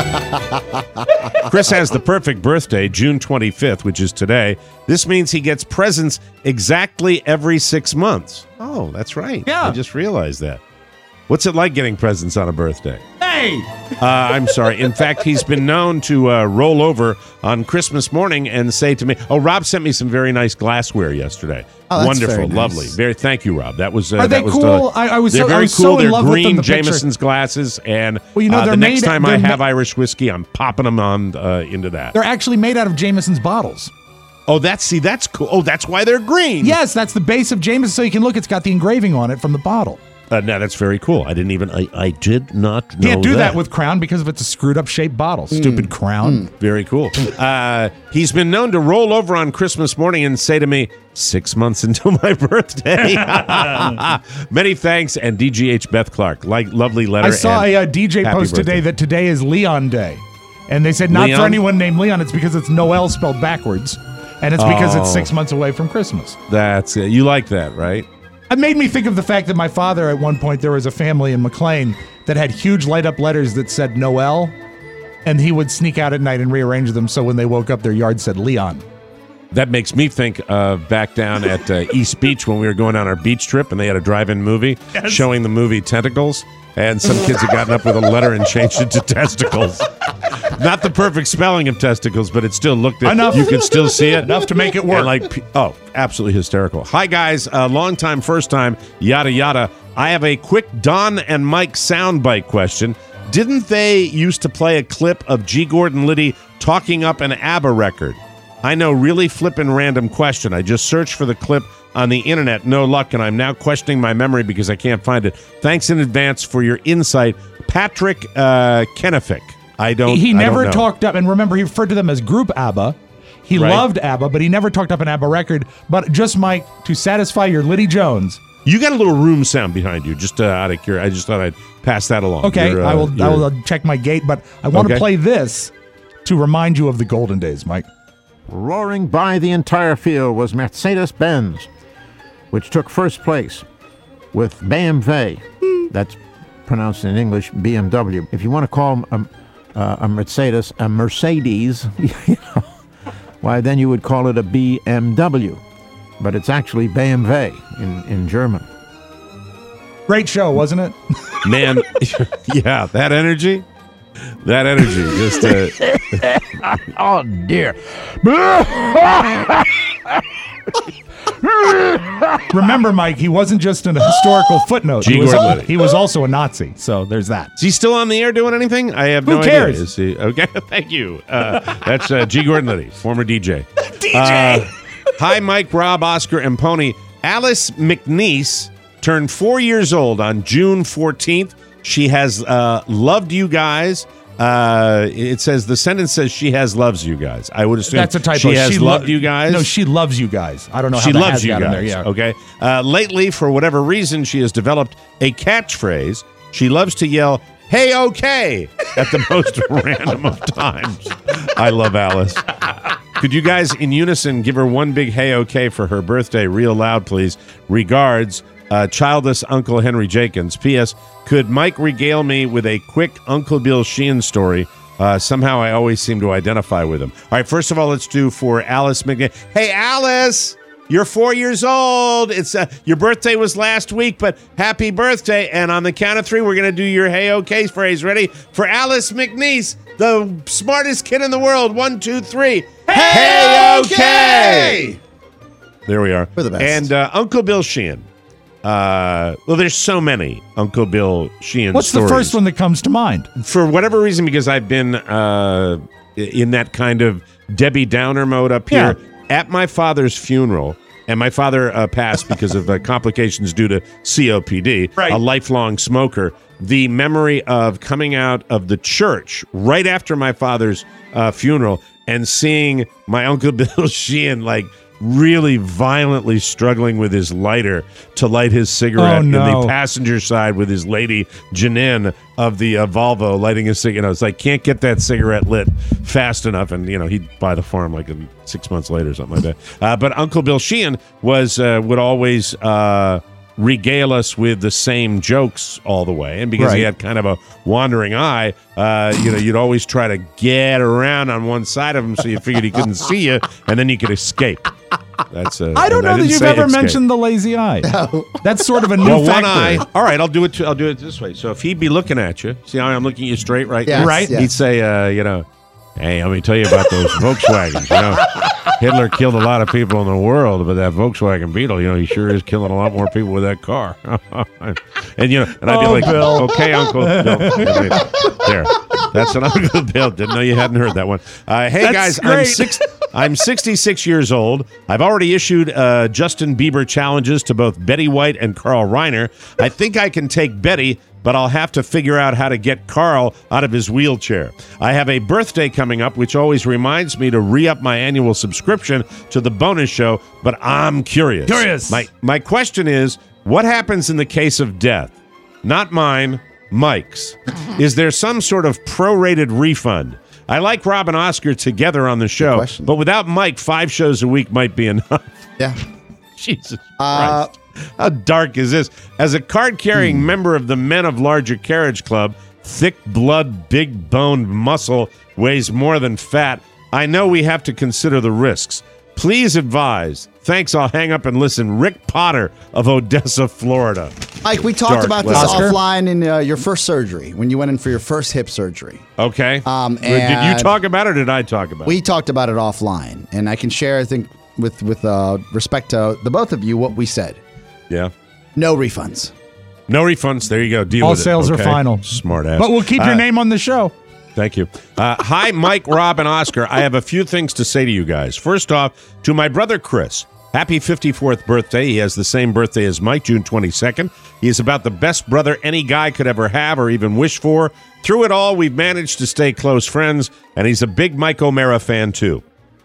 Chris has the perfect birthday, June twenty-fifth, which is today. This means he gets presents exactly every six months. Oh, that's right. Yeah. I just realized that. What's it like getting presents on a birthday? Hey. Uh, I'm sorry. In fact, he's been known to uh, roll over on Christmas morning and say to me, "Oh, Rob sent me some very nice glassware yesterday. Oh, that's Wonderful, very nice. lovely, very. Thank you, Rob. That was. Uh, Are they that was cool? the- I- I was They're so- I very was cool. so in they're love with them, green the picture. Jameson's glasses, and Well, you know, uh, the they're next made- time I they're have ma- Irish whiskey, I'm popping them on uh, into that. They're actually made out of Jameson's bottles. Oh, that's see, that's cool. Oh, that's why they're green. Yes, that's the base of Jameson. So you can look, it's got the engraving on it from the bottle. Uh, no, that's very cool. I didn't even. I, I did not know Can't do that. that with Crown because of it's a screwed up shaped bottle. Stupid Crown. Very cool. Uh, he's been known to roll over on Christmas morning and say to me, six months until my birthday. Many thanks, and D G H Beth Clark. Like, lovely letter. I saw and a uh, D J happy post today birthday. that today is Leon Day. And they said not Leon? for anyone named Leon, it's because it's Noel spelled backwards. And it's because it's Oh. six months away from Christmas. That's it. You like that, right? It made me think of the fact that my father, at one point, there was a family in McLean that had huge light up letters that said Noel. And he would sneak out at night and rearrange them so when they woke up, their yard said Leon. That makes me think of back down at uh, East Beach when we were going on our beach trip and they had a drive-in movie Yes. showing the movie Tentacles. And some kids had gotten up with a letter and changed it to testicles. Not the perfect spelling of testicles, but it still looked. Enough. You could still see it. Enough to make it work. And like, p- oh, absolutely hysterical. Hi guys, uh, long time, first time, yada yada. I have a quick Don and Mike soundbite question. Didn't they used to play a clip of G. Gordon Liddy talking up an ABBA record? I know, really flippin' random question. I just searched for the clip on the internet. No luck, and I'm now questioning my memory because I can't find it. Thanks in advance for your insight. Patrick uh, Kenefick. I don't He I never don't know. talked up, and remember, he referred to them as Group ABBA. He Right. loved ABBA, but he never talked up an ABBA record. But just, Mike, to satisfy your Liddy Jones. You got a little room sound behind you, just uh, out of curiosity. I just thought I'd pass that along. Okay, You're, uh, I will I you're- will uh, check my gate, but I want to Okay. play this to remind you of the golden days, Mike. Roaring by the entire field was Mercedes-Benz, which took first place with B M W. That's pronounced in English B M W. If you want to call a, uh, a Mercedes a Mercedes, you know, why then you would call it a B M W. But it's actually B M W in, in German. Great show, wasn't it? Man, yeah, that energy. That energy. Just uh, Oh, dear. Remember, Mike, he wasn't just an historical footnote. G. He was, Gordon Liddy. he was also a Nazi, so there's that. Is he still on the air doing anything? I have Who no cares? idea. Is he, okay, thank you. Uh, that's uh, G. Gordon Liddy, former D J. D J! Uh, hi, Mike, Rob, Oscar, and Pony. Alice McNeese turned four years old on June fourteenth. She has uh, loved you guys. Uh, it says, the sentence says she has loves you guys. I would assume That's a typo. she has She lo- loved you guys. No, she loves you guys. I don't know how She that loves has you got guys. in there. Yeah. Okay. Uh, lately, for whatever reason, she has developed a catchphrase. She loves to yell, "Hey, okay," at the most random of times. I love Alice. Could you guys, in unison, give her one big "Hey, okay" for her birthday, real loud, please? Regards, uh, childless Uncle Henry Jenkins. P S. Could Mike regale me with a quick Uncle Bill Sheehan story? Uh, somehow I always seem to identify with him. All right, first of all, let's do for Alice McNeese. Hey, Alice, you're four years old. It's uh, your birthday was last week, but happy birthday. And on the count of three, we're going to do your hey, okay phrase. Ready? For Alice McNeese, the smartest kid in the world. One, two, three. Hey, okay! There we are. We're the best. And uh, Uncle Bill Sheehan. Uh, well, there's so many Uncle Bill Sheehan What's stories. the first one that comes to mind? For whatever reason, because I've been uh, in that kind of Debbie Downer mode up here at my father's funeral, and my father uh, passed because of uh, complications due to C O P D, Right. a lifelong smoker. The memory of coming out of the church right after my father's uh, funeral and seeing my Uncle Bill Sheehan like really violently struggling with his lighter to light his cigarette Oh, no. in the passenger side with his lady Janine of the uh, Volvo lighting a cigarette. You know, it's like, can't get that cigarette lit fast enough. And, you know, he'd buy the farm like in six months later or something like that. Uh, but Uncle Bill Sheehan was, uh, would always uh, regale us with the same jokes all the way. And because he Right. had kind of a wandering eye, uh, you know, you'd always try to get around on one side of him so you figured he couldn't see you and then you could escape. That's a, I don't and know that didn't you've say ever escape. mentioned the lazy eye. That's sort of a new Well, factor. one eye. All right, I'll do it. I'll do it this way. So if he'd be looking at you, see how I'm looking you straight right Yes, now? Right. yes. He'd say, uh, you know, hey, let me tell you about those Volkswagens. You know, Hitler killed a lot of people in the world, but that Volkswagen Beetle, you know, he sure is killing a lot more people with that car. and you know, and I'd be Oh, like, Bill. okay, Uncle. Bill. There, that's an Uncle Bill. Didn't know you hadn't heard that one. Uh, hey That's guys, I'm great. six. I'm sixty-six years old. I've already issued uh, Justin Bieber challenges to both Betty White and Carl Reiner. I think I can take Betty, but I'll have to figure out how to get Carl out of his wheelchair. I have a birthday coming up, which always reminds me to re-up my annual subscription to the bonus show, but I'm curious. Curious. My, my question is, what happens in the case of death? Not mine, Mike's. Is there some sort of prorated refund? I like Rob and Oscar together on the show, question. but without Mike, five shows a week might be enough. Yeah. Jesus Uh, Christ. How dark is this? As a card-carrying Hmm. member of the Men of Larger Carriage Club, thick blood, big-boned muscle weighs more than fat, I know we have to consider the risks. Please advise. Thanks, I'll hang up and listen. Rick Potter of Odessa, Florida. Mike, we talked Dark about this weather. Oscar? offline in uh, your first surgery, when you went in for your first hip surgery. Okay. Um, did you and- talk about it or did I talk about We it? talked about it offline, and I can share, I think, with, with uh, respect to the both of you, what we said. Yeah. No refunds. No refunds. There you go. Deal All with it. sales are okay? final. Smart ass. But we'll keep your Uh, name on the show. Thank you. Uh, hi, Mike, Rob, and Oscar. I have a few things to say to you guys. First off, to my brother Chris, happy fifty-fourth birthday. He has the same birthday as Mike, June twenty-second. He is about the best brother any guy could ever have or even wish for. Through it all, we've managed to stay close friends, and he's a big Mike O'Mara fan, too.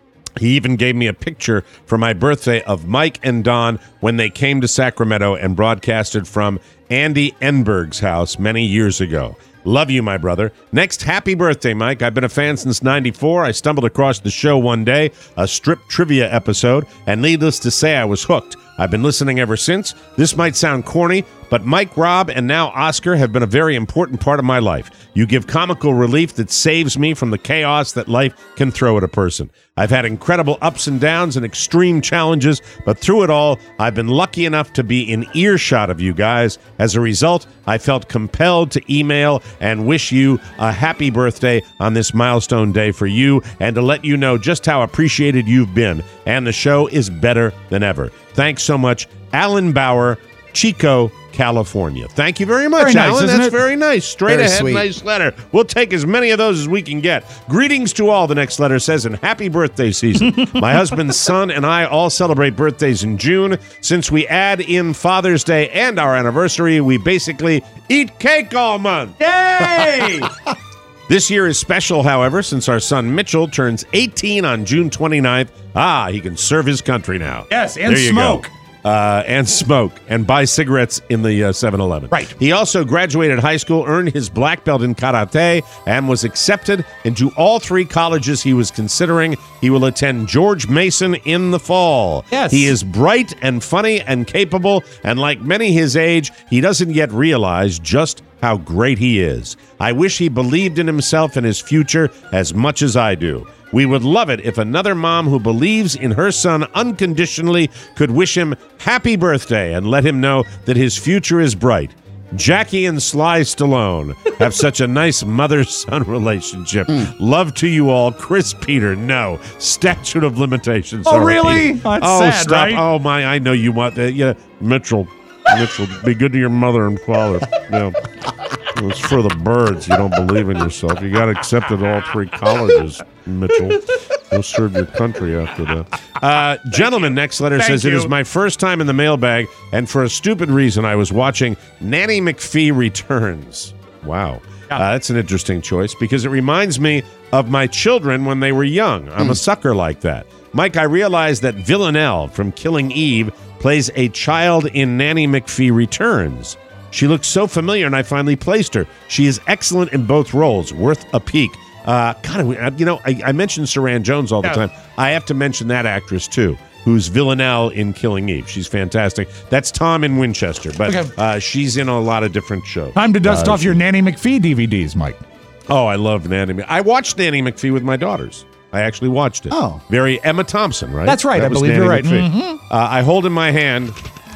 He even gave me a picture for my birthday of Mike and Don when they came to Sacramento and broadcasted from Andy Enberg's house many years ago. Love you, my brother. Next, happy birthday, Mike. I've been a fan since ninety-four. I stumbled across the show one day, a strip trivia episode, and needless to say, I was hooked. I've been listening ever since. This might sound corny, but Mike, Rob, and now Oscar have been a very important part of my life. You give comical relief that saves me from the chaos that life can throw at a person. I've had incredible ups and downs and extreme challenges, but through it all, I've been lucky enough to be in earshot of you guys. As a result, I felt compelled to email and wish you a happy birthday on this milestone day for you and to let you know just how appreciated you've been. And the show is better than ever. Thanks so much, Alan Bauer, Chico, California. Thank you very much, very nice, Alan. Isn't That's it? very nice. Straight Very ahead, sweet. nice letter. We'll take as many of those as we can get. Greetings to all, the next letter says, and happy birthday season. My husband's son and I all celebrate birthdays in June. Since we add in Father's Day and our anniversary, we basically eat cake all month. Yay! This year is special, however, since our son Mitchell turns eighteen on June twenty-ninth. Ah, he can serve his country now. Yes, and There you smoke. go. Uh, and smoke and buy cigarettes in the uh, seven eleven. Right. He also graduated high school, earned his black belt in karate, and was accepted into all three colleges he was considering. He will attend George Mason in the fall. Yes. He is bright and funny and capable, and like many his age, he doesn't yet realize just how great he is. I wish he believed in himself and his future as much as I do. We would love it if another mom who believes in her son unconditionally could wish him happy birthday and let him know that his future is bright. Jackie and Sly Stallone have such a nice mother-son relationship. Mm. Love to you all. Chris Peter, no. Statute of limitations. Oh, already. really? That's oh, sad, stop. right? Oh, my, I know you want that. Yeah, Mitchell. Mitchell, be good to your mother and father. Yeah. It's for the birds. You don't believe in yourself. You got accepted all three colleges, Mitchell. You'll serve your country after that. Uh, gentleman, next letter Thank says, you. it is my first time in the mailbag, and for a stupid reason, I was watching Nanny McPhee Returns. Wow. Uh, that's an interesting choice because it reminds me of my children when they were young. I'm a sucker like that. Mike, I realized that Villanelle from Killing Eve plays a child in Nanny McPhee Returns. She looks so familiar, and I finally placed her. She is excellent in both roles, worth a peek. Uh, God, you know, I, I mention Saran Jones all the Yeah. time. I have to mention that actress, too, who's Villanelle in Killing Eve. She's fantastic. That's Tom in Winchester, but Okay. uh, she's in a lot of different shows. Time to dust Uh, off your Nanny McPhee D V Ds, Mike. Oh, I love Nanny McPhee. I watched Nanny McPhee with my daughters. I actually watched it. Oh. Very Emma Thompson, right? That's right. That I was believe Nanny you're right. McPhee. Mhm. Uh, I hold in my hand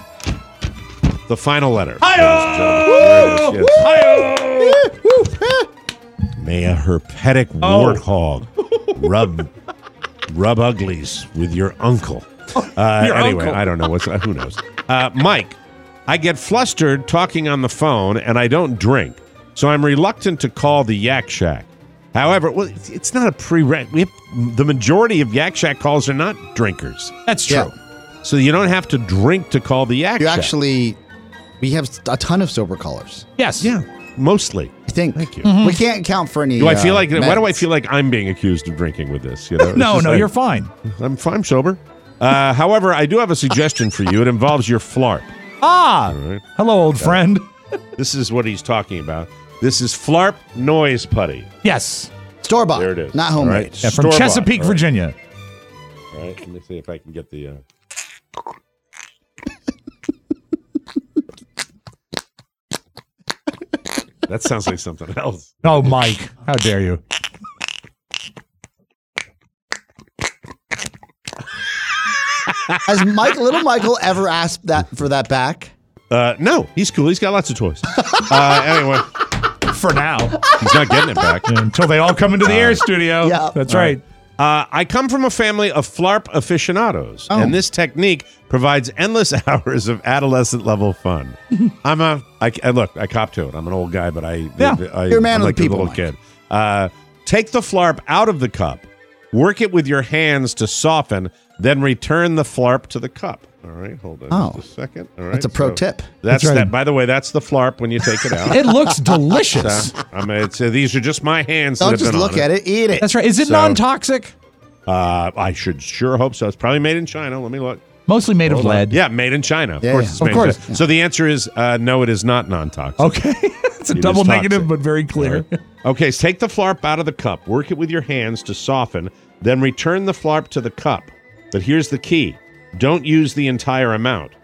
the final letter. Hi-yo! Yes, yes. May a herpetic Oh. warthog rub rub uglies with your uncle. Uh, Your anyway, uncle. I don't know what's uh, who knows. Uh, Mike, I get flustered talking on the phone, and I don't drink, so I'm reluctant to call the Yak Shack. However, well, it's, it's not a pre-rec. We have, the majority of Yak Shack calls are not drinkers, That's true. Yeah. so you don't have to drink to call the Yak You Shack. actually, we have a ton of sober callers. Yes. yeah, mostly. I think. Thank you. We can't count for any. Do I feel uh, like? Why do I meds. feel like I'm being accused of drinking with this? You know, It's No, just no, like- you're fine. I'm fine, sober. Uh, however, I do have a suggestion for you. It involves your flarp. Ah, right. hello, old friend. This is what he's talking about. This is flarp noise putty. Yes. store bought? There it is. Not All homemade. right. Yeah, from Store-bought. Chesapeake, All right. Virginia. All right, let me see if I can get the. Uh... That sounds like something else. Oh, Mike, how dare you? Has Mike, little Michael, ever asked that for that back? Uh, no, he's cool. He's got lots of toys. Uh, anyway, For now. he's not getting it back. Until they all come into the air studio. yeah. That's right. Uh, I come from a family of flarp aficionados, Oh. and this technique provides endless hours of adolescent-level fun. I'm a, I, I look, I cop to it. I'm an old guy, but I, Yeah. I, You're a man I'm of the like people, a little Mike. kid. Uh, Take the flarp out of the cup. Work it with your hands to soften, then return the flarp to the cup. All right, hold on Oh. just a second. All right, That's a pro so tip. That's, That's right. that. By the way, that's the flarp when you take it out. It looks delicious. So, I mean, it's, uh, these are just my hands. that Don't have just been look on at it, eat it. That's right. Is it So- non-toxic? Uh, I should sure hope so. It's probably made in China. Let me look. Mostly made of Hold on. lead. Yeah, made in China. Of Yeah, course, yeah. it's Of made course. in China. So the answer is uh, no. It is not non-toxic. Okay. It's a It is double toxic. negative, but very clear. Okay, so take the flarp out of the cup. Work it with your hands to soften. Then return the flarp to the cup. But here's the key: don't use the entire amount.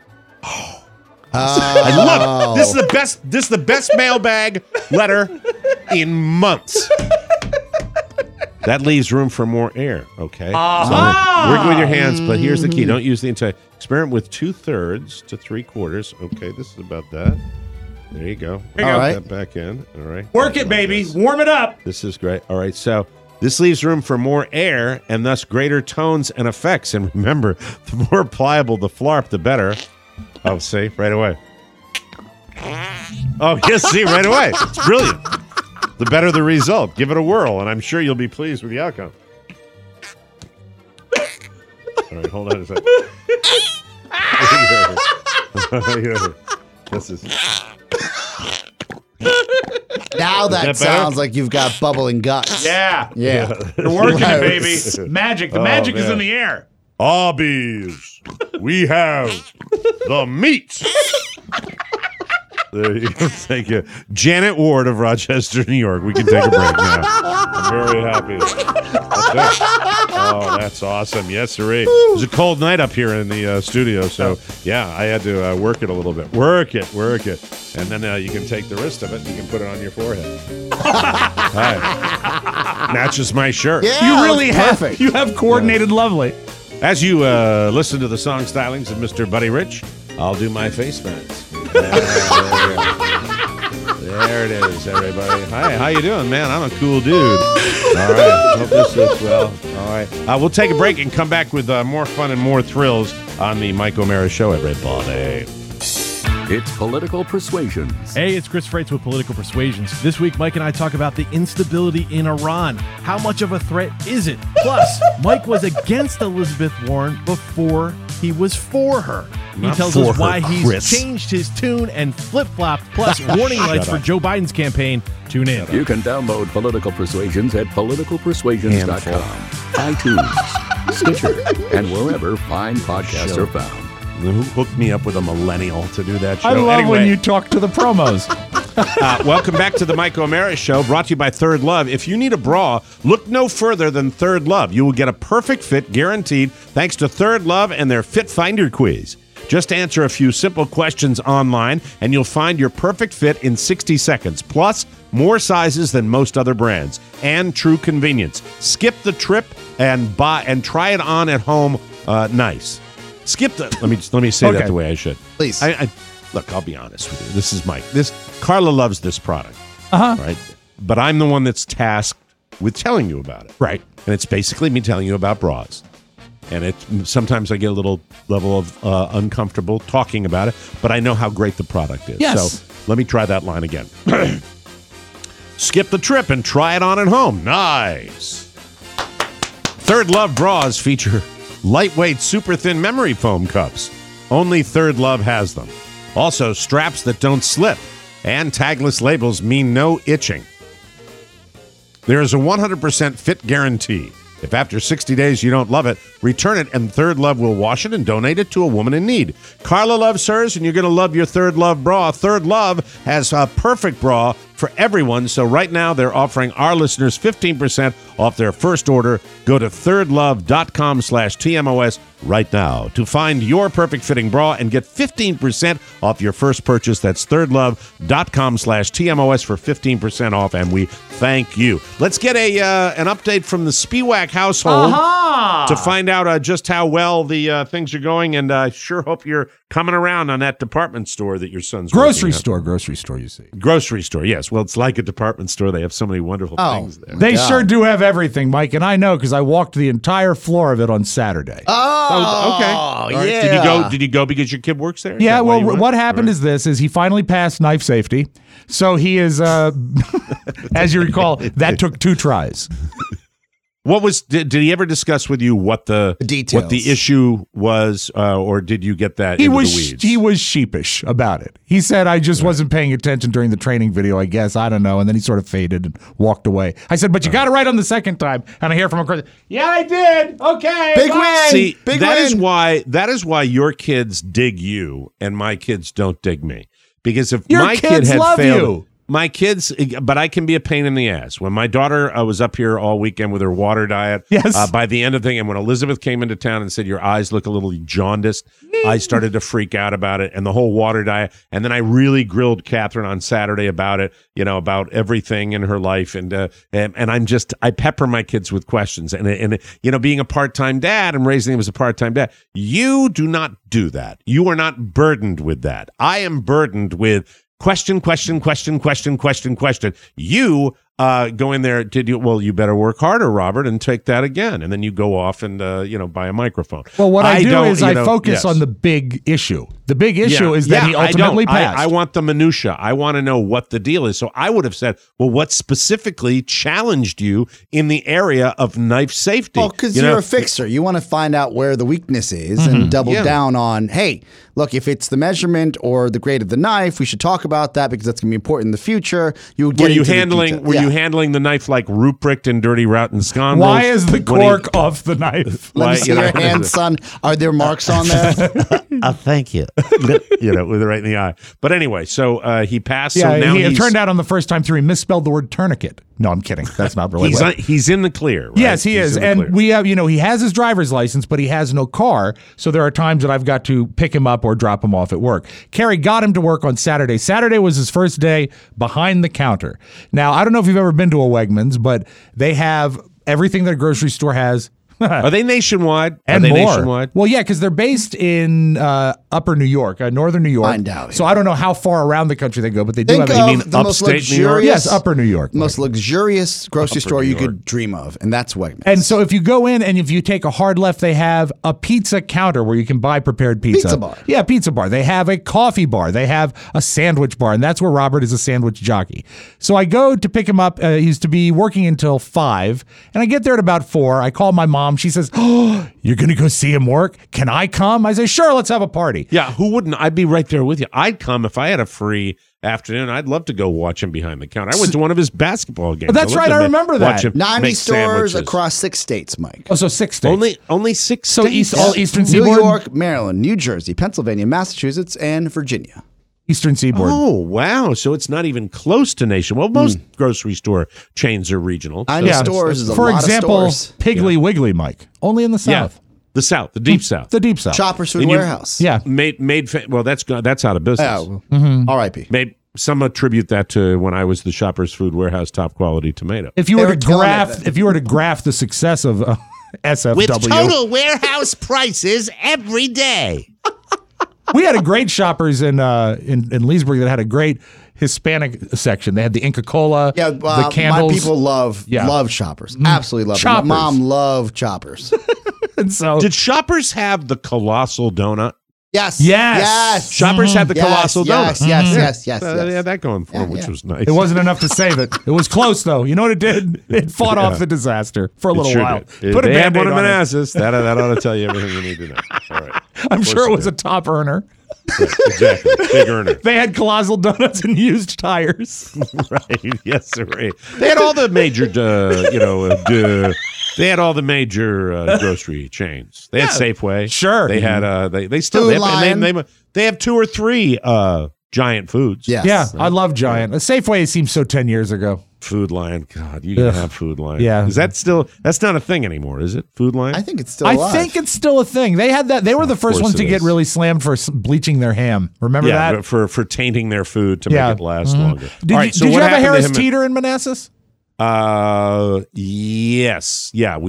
I love it. This is the best. This is the best mailbag letter in months. That leaves room for more air. Okay. Uh-huh. So work with your hands, but here's the key: don't use the entire. Experiment with two thirds to three quarters. Okay, this is about that. There you go. There you go. Put All that back in. All right. Work it, baby. Warm it up. This is great. All right, so this leaves room for more air and thus greater tones and effects. And remember, the more pliable the flarp, the better. Oh, see, right away. Oh, yes, see, right away. It's brilliant. The better the result. Give it a whirl, and I'm sure you'll be pleased with the outcome. All right, hold on a second. This is... Now that, that better? sounds like you've got bubbling guts. Yeah. Yeah. You're working it, baby. Yes. Magic. The Oh, magic is man. in the air. Arby's. We have the meat. There you go. Thank you. Janet Ward of Rochester, New York. We can take a break now. I'm very happy. That's it. Oh, that's awesome. Yes, sirree. It was a cold night up here in the uh, studio, so yeah, I had to uh, work it a little bit. Work it, work it. And then uh, you can take the rest of it and you can put it on your forehead. Hi. Matches my shirt. Yeah, You really that's have. perfect. You have coordinated lovely. As you uh, listen to the song stylings of Mister Buddy Rich, I'll do my face mask. There, there it is, everybody. Hi, how you doing, man? I'm a cool dude. All right, hope this looks well. All right, uh, we'll take a break and come back with uh, more fun and more thrills on the Mike O'Mara Show, everybody. It's Political Persuasions. Hey, it's Chris Freitz with Political Persuasions. This week, Mike and I talk about the instability in Iran. How much of a threat is it? Plus, Mike was against Elizabeth Warren before he was for her. He Not tells for us why her, he's Chris. changed his tune and flip-flopped, plus warning lights for Joe Biden's campaign. Tune in. You can download Political Persuasions at political persuasions dot com, iTunes, Stitcher, and wherever fine podcasts are found. Who hooked me up with a millennial to do that show? I love Anyway. when you talk to the promos. Uh, welcome back to the Mike O'Mara Show, brought to you by Third Love. If you need a bra, look no further than Third Love. You will get a perfect fit guaranteed thanks to Third Love and their Fit Finder quiz. Just answer a few simple questions online, and you'll find your perfect fit in sixty seconds. Plus, more sizes than most other brands, and true convenience. Skip the trip and buy and try it on at home. Uh, nice. Skip the. Let me just, let me say Okay. that the way I should. Please. I, I look. I'll be honest with you. This is Mike. This Carla loves this product. Uh-huh. Right. But I'm the one that's tasked with telling you about it. Right. And it's basically me telling you about bras. And it sometimes I get a little level of uh, uncomfortable talking about it, but I know how great the product is. Yes. So let me try that line again. Skip the trip and try it on at home. Nice. Third Love bras feature lightweight, super thin memory foam cups. Only Third Love has them. Also, straps that don't slip. And tagless labels mean no itching. There is a one hundred percent fit guarantee. If after sixty days you don't love it, return it and Third Love will wash it and donate it to a woman in need. Carla loves hers and you're going to love your Third Love bra. Third Love has a perfect bra for everyone. So right now they're offering our listeners fifteen percent off their first order. Go to thirdlove.com slash TMOS right now to find your perfect fitting bra and get fifteen percent off your first purchase. That's thirdlove.com slash TMOS for fifteen percent off, and we thank you. Let's get a uh, an update from the Spiewak household Uh-huh. to find out uh, just how well the uh, things are going, and I uh, sure hope you're coming around on that department store that your son's Grocery working at. store, grocery store, you see. Grocery store, yes. Well, it's like a department store. They have so many wonderful Oh. things there. They God. sure do have everything, Mike, and I know because I walked the entire floor of it on Saturday. Oh, okay. All right. yeah. Did you go? Did you go because your kid works there? Is Yeah, that why well, you went? what happened All right. is this: is he finally passed knife safety, so he is, uh, as you recall, that took two tries. What was? Did, did he ever discuss with you what the, The details. what the issue was, uh, or did you get that He into was the weeds? he was sheepish about it. He said, "I just wasn't paying attention during the training video. I guess I don't know." And then he sort of faded and walked away. I said, "But you got it right on the second time." And I hear from across, "Yeah, I did. Okay, Big bye." win. See, Big that win. is why that is why your kids dig you and my kids don't dig me. Because if Your my kid kids had love failed, you. my kids, but I can be a pain in the ass. When my daughter uh, was up here all weekend with her water diet, Yes. uh, by the end of the thing, and when Elizabeth came into town and said, your eyes look a little jaundiced, I started to freak out about it and the whole water diet. And then I really grilled Catherine on Saturday about it, you know, about everything in her life. And, uh, and, and I'm just, I pepper my kids with questions. And, and, you know, being a part-time dad and raising them as a part-time dad, you do not do that. You are not burdened with that. I am burdened with question, question, question, question, question, question. You uh, go in there. Did you? Well, you better work harder, Robert, and take that again. And then you go off and uh, you know buy a microphone. Well, what I, do don't, is you I know, focus yes. on the big issue. The big issue Yeah. is that Yeah, he ultimately I don't. passed. I, I want the minutia. I want to know what the deal is. So I would have said, well, what specifically challenged you in the area of knife safety? Well, because You you are know, a fixer. You want to find out where the weakness is Mm-hmm. and double Yeah. down on, hey, look, if it's the measurement or the grade of the knife, we should talk about that because that's going to be important in the future. You would get Were you into the handling? detail. Were Yeah. you handling the knife like Ruprecht and Dirty Rotten Scoundrels? Why is the When he- cork off the knife? Let Why- me see you know, your hand, son. Are there marks on there? Uh, thank you. you know, with it right in the eye. But anyway, so uh, he passed. Yeah, so now he, it he's, turned out on the first time through he misspelled the word tourniquet. No, I'm kidding. That's not really he's what- on, he's in the clear. Right? Yes, he He's is. in the And clear. we have, you know, he has his driver's license, but he has no car. So there are times that I've got to pick him up or drop him off at work. Carrie got him to work on Saturday. Saturday was his first day behind the counter. Now, I don't know if you've ever been to a Wegmans, but they have everything that a grocery store has. Are they nationwide? And Are they more. nationwide? Well, yeah, because they're based in uh, Upper New York, uh, Northern New York. Find out, So yeah. I don't know how far around the country they go, but they do Think have. of a- the most upstate New York? luxurious, Yes, Upper New York. most luxurious grocery store New you York. could dream of, and that's Wegmans. And so if you go in and if you take a hard left, they have a pizza counter where you can buy prepared pizza. Pizza bar. Yeah, pizza bar. They have a coffee bar. They have a sandwich bar, and that's where Robert is a sandwich jockey. So I go to pick him up. Uh, he's to be working until five, and I get there at about four. I call my mom. She says, "Oh, you're going to go see him work? Can I come?" I say, "Sure, let's have a party." Yeah, who wouldn't? I'd be right there with you. I'd come if I had a free afternoon. I'd love to go watch him behind the counter. I went to one of his basketball games. That's I'd love right, to I ma- remember watch that. him ninety make stores sandwiches. across six states, Mike. Oh, so six states. Only only six. So states? East, all Eastern New Seaboard? York, Maryland, New Jersey, Pennsylvania, Massachusetts, and Virginia. Eastern Seaboard. Oh wow! So it's not even close to nation. Well, most grocery store chains are regional. so ninety Yeah. stores is a For lot example, of stores. Piggly Wiggly, Mike. Only in the yeah, South. the South, the deep South. The Deep South. Shoppers Food And you- Warehouse. Yeah. Made made fa- well. That's go- that's out of business. Oh, well, R I P Made some attribute that to when I was the Shoppers Food Warehouse top quality tomato. If you They were were to killing it graph, then. if you were to graph the success of uh, S F W, With total warehouse prices every day. we had a great Shoppers in uh, in in Leesburg that had a great Hispanic section. They had the Inca Cola, Yeah, the uh, candles, my people love Yeah. Mm. love Choppers. Absolutely love Choppers. them. My mom loved Choppers. and so Did Shoppers have the colossal donut? Yes. Yes. Yes. Shoppers had the Yes, colossal yes, donut. yes, Mm-hmm. yes, yes, Uh, yes. They had that going for them, which yeah. was nice. it wasn't enough to save it. It was close though. You know what it did? It fought off the disaster for a It little sure while. did. Put a they had Band-Aid one of on it. Manassas. That, that ought to tell you everything you need to know. All right. I'm Of sure course it was it a top earner. did. Exactly. Big earner. They had colossal donuts and used tires. Right. Yes, sir. Right. They had all the major, uh, you know, uh, duh. They had all the major uh, grocery chains. They had Yeah, Safeway. sure. They had. Uh, they they still Food they have, Lion. they, they, they have two or three uh, giant foods. Yes. Yeah, I love Giant. A Safeway seems so ten years ago. Food Lion. God, you can Ugh. have Food Lion. Yeah. Is that still? That's not a thing anymore, is it? Food Lion. I think it's still I alive. think it's still a thing. They had that. They were the first course ones it to get is. really slammed for s- bleaching their ham. Remember yeah, that? for for tainting their food to Yeah. make it last Mhm. longer. Did All you, right, so did you what have a happened to Harris him- Teeter in Manassas? Uh, yes, yeah, we did.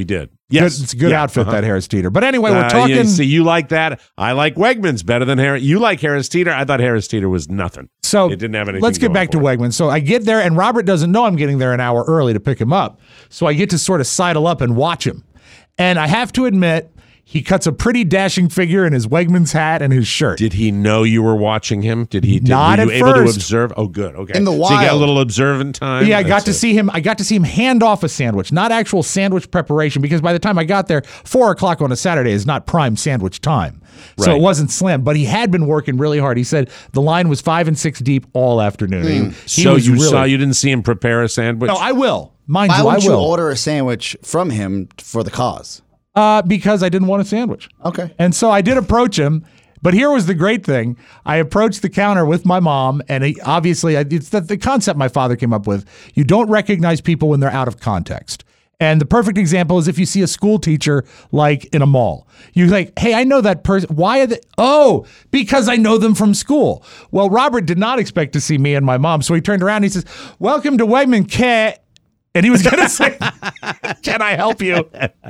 Yes. Good, it's a good Yeah, outfit, uh-huh. that Harris Teeter. But anyway, we're Uh, talking. you, see, you like that. I like Wegmans better than Harris. You like Harris Teeter. I thought Harris Teeter was nothing. So it didn't have anything. let's get going back to for it. Wegmans. So I get there, and Robert doesn't know I'm getting there an hour early to pick him up. So I get to sort of sidle up and watch him. And I have to admit, he cuts a pretty dashing figure in his Wegmans hat and his shirt. Did he know you were watching him? Did he? Did, Not were you at able first. to observe? Oh, good. Okay. In the So you got a wild. little observant time. Yeah, I got That's to it. see him. I got to see him hand off a sandwich, not actual sandwich preparation, because by the time I got there, four o'clock on a Saturday is not prime sandwich time, so Right. it wasn't slim. But he had been working really hard. He said the line was five and six deep all afternoon. He, he So was you really, saw you didn't see him prepare a sandwich. No, I will. Mind Why you, I would you will. order a sandwich from him for the cause? Uh, because I didn't want a sandwich. Okay. And so I did approach him. But here was the great thing. I approached the counter with my mom, and he, obviously, I- it's the, the concept my father came up with. You don't recognize people when they're out of context. And the perfect example is if you see a school teacher, like in a mall. You're like, hey, I know that person. Why are they? Oh, because I know them from school. Well, Robert did not expect to see me and my mom. So he turned around and he says, welcome to Wegman Cat. And he was going to say, can I help you?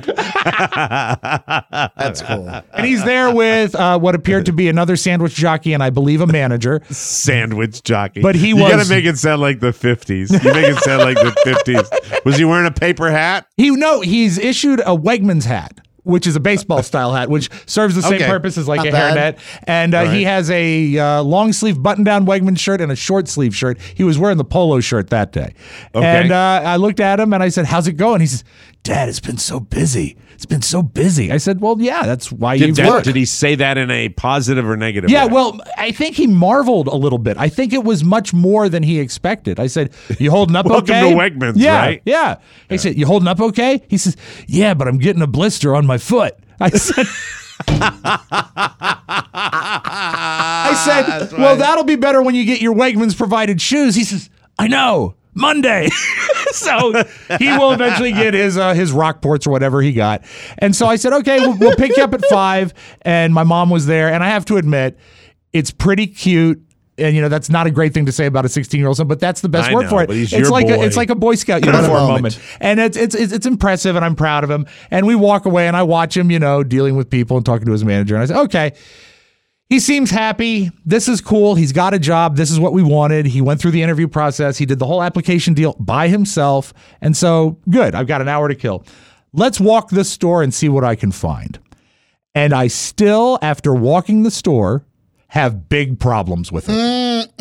That's cool. And he's there with uh, what appeared to be another sandwich jockey and I believe a manager. Sandwich jockey. But he you was- gotta make it sound like the fifties. You make it sound like the fifties. Was he wearing a paper hat? He no, he's issued a Wegmans hat, which is a baseball style hat, which serves the same Okay. purpose as like Not a bad. hairnet. And uh, he Right. has a uh, long sleeve button down Wegmans shirt and a short sleeve shirt. He was wearing the polo shirt that day. Okay. And uh, I looked at him and I said, "How's it going?" He says, "Dad, it's been so busy. It's been so busy." I said, "Well, yeah, that's why Did, you that- work." did he say that in a positive or negative Yeah, way? well, I think he marveled a little bit. I think it was much more than he expected. I said, "You holding up Welcome okay?" to Wegmans, yeah, right? Yeah. I said, "You holding up okay?" He says, "Yeah, but I'm getting a blister on my foot." I said, I said, "Well, that'll be better when you get your Wegmans provided shoes." He says, "I know. Monday." So he will eventually get his uh, his Rockports or whatever he got. And so I said, "Okay, we'll, we'll pick you up at five." And my mom was there, and I have to admit, it's pretty cute. And you know that's not a great thing to say about a sixteen-year-old son, but that's the best I word know, for it. but he's It's your like boy. a, it's like a Boy Scout uniform moment. moment, and it's, it's it's it's impressive, and I'm proud of him. And we walk away, and I watch him, you know, dealing with people and talking to his manager. And I say, okay, he seems happy. This is cool. He's got a job. This is what we wanted. He went through the interview process. He did the whole application deal by himself, and so good. I've got an hour to kill. Let's walk this store and see what I can find. And I still, after walking the store, have big problems with it.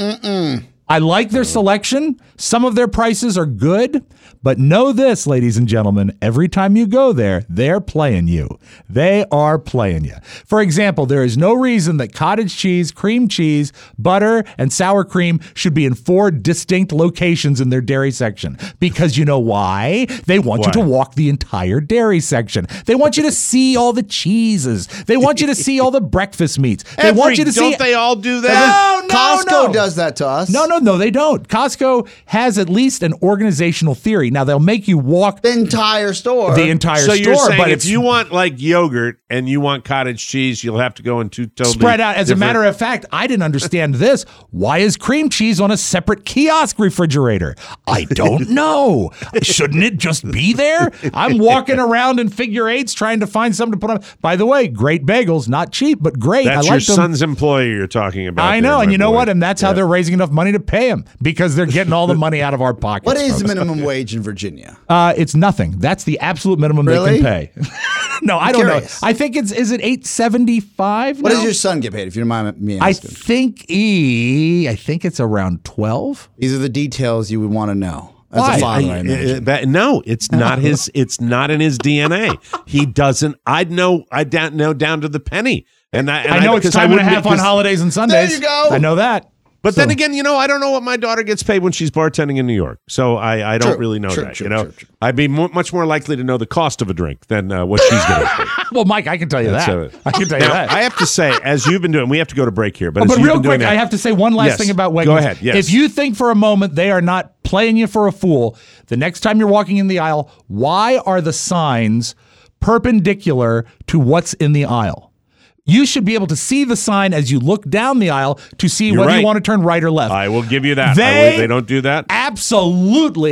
I like their selection. Some of their prices are good, but know this, ladies and gentlemen, every time you go there, they're playing you. They are playing you. For example, there is no reason that cottage cheese, cream cheese, butter, and sour cream should be in four distinct locations in their dairy section. Because you know why? They want you to Why? walk the entire dairy section. They want you to see all the cheeses. They want you to see all the breakfast meats. They want you to don't see. they all do that? No, no, Costco no. does that to us. No, no, no, they don't. Costco has at least an organizational theory. Now they'll make you walk The entire store. the entire So store, you're saying but if it's you want like yogurt and you want cottage cheese, you'll have to go in two totally spread out. As a different- matter of fact, I didn't understand this. Why is cream cheese on a separate kiosk refrigerator? I don't know. Shouldn't it just be there? I'm walking around in figure eights trying to find something to put on. By the way, great bagels, not cheap, but great. That's I your like them. son's employer you're talking about. I there, know, my and you know boy. what? And that's how Yeah. they're raising enough money to pay him because they're getting all the money out of our pockets. What is folks. minimum wage in Virginia? Uh, it's nothing. That's the absolute minimum Really? they can pay. No, I don't curious. know. I think it's is it eight seventy five. What does your son get paid, if you don't mind me I asking? think he. I think it's around twelve. These are the details you would want to know as Why? a father, I, I- imagine. uh, that- no, it's not his. It's not in his D N A. He doesn't. I'd know. I don't know down to the penny. And I, and I know it's because I time and a wouldn't be- half on because- holidays and Sundays. There you go. I know that. But So- then again, you know, I don't know what my daughter gets paid when she's bartending in New York. So I, I don't True, really know true, that. true, you know, true, true. I'd be mo- much more likely to know the cost of a drink than uh, what she's getting paid. Well, Mike, I can tell you That's that. it. I can tell you Now, that. I have to say, as you've been doing, we have to go to break here. But, Oh, as but you've real been doing quick, that- I have to say one last Yes. thing about Wegmans. Go ahead. Yes. If you think for a moment they are not playing you for a fool, the next time you're walking in the aisle, why are the signs perpendicular to what's in the aisle? You should be able to see the sign as you look down the aisle to see You're whether right. you want to turn right or left. I will give you that. They- I will- they don't do that. Absolutely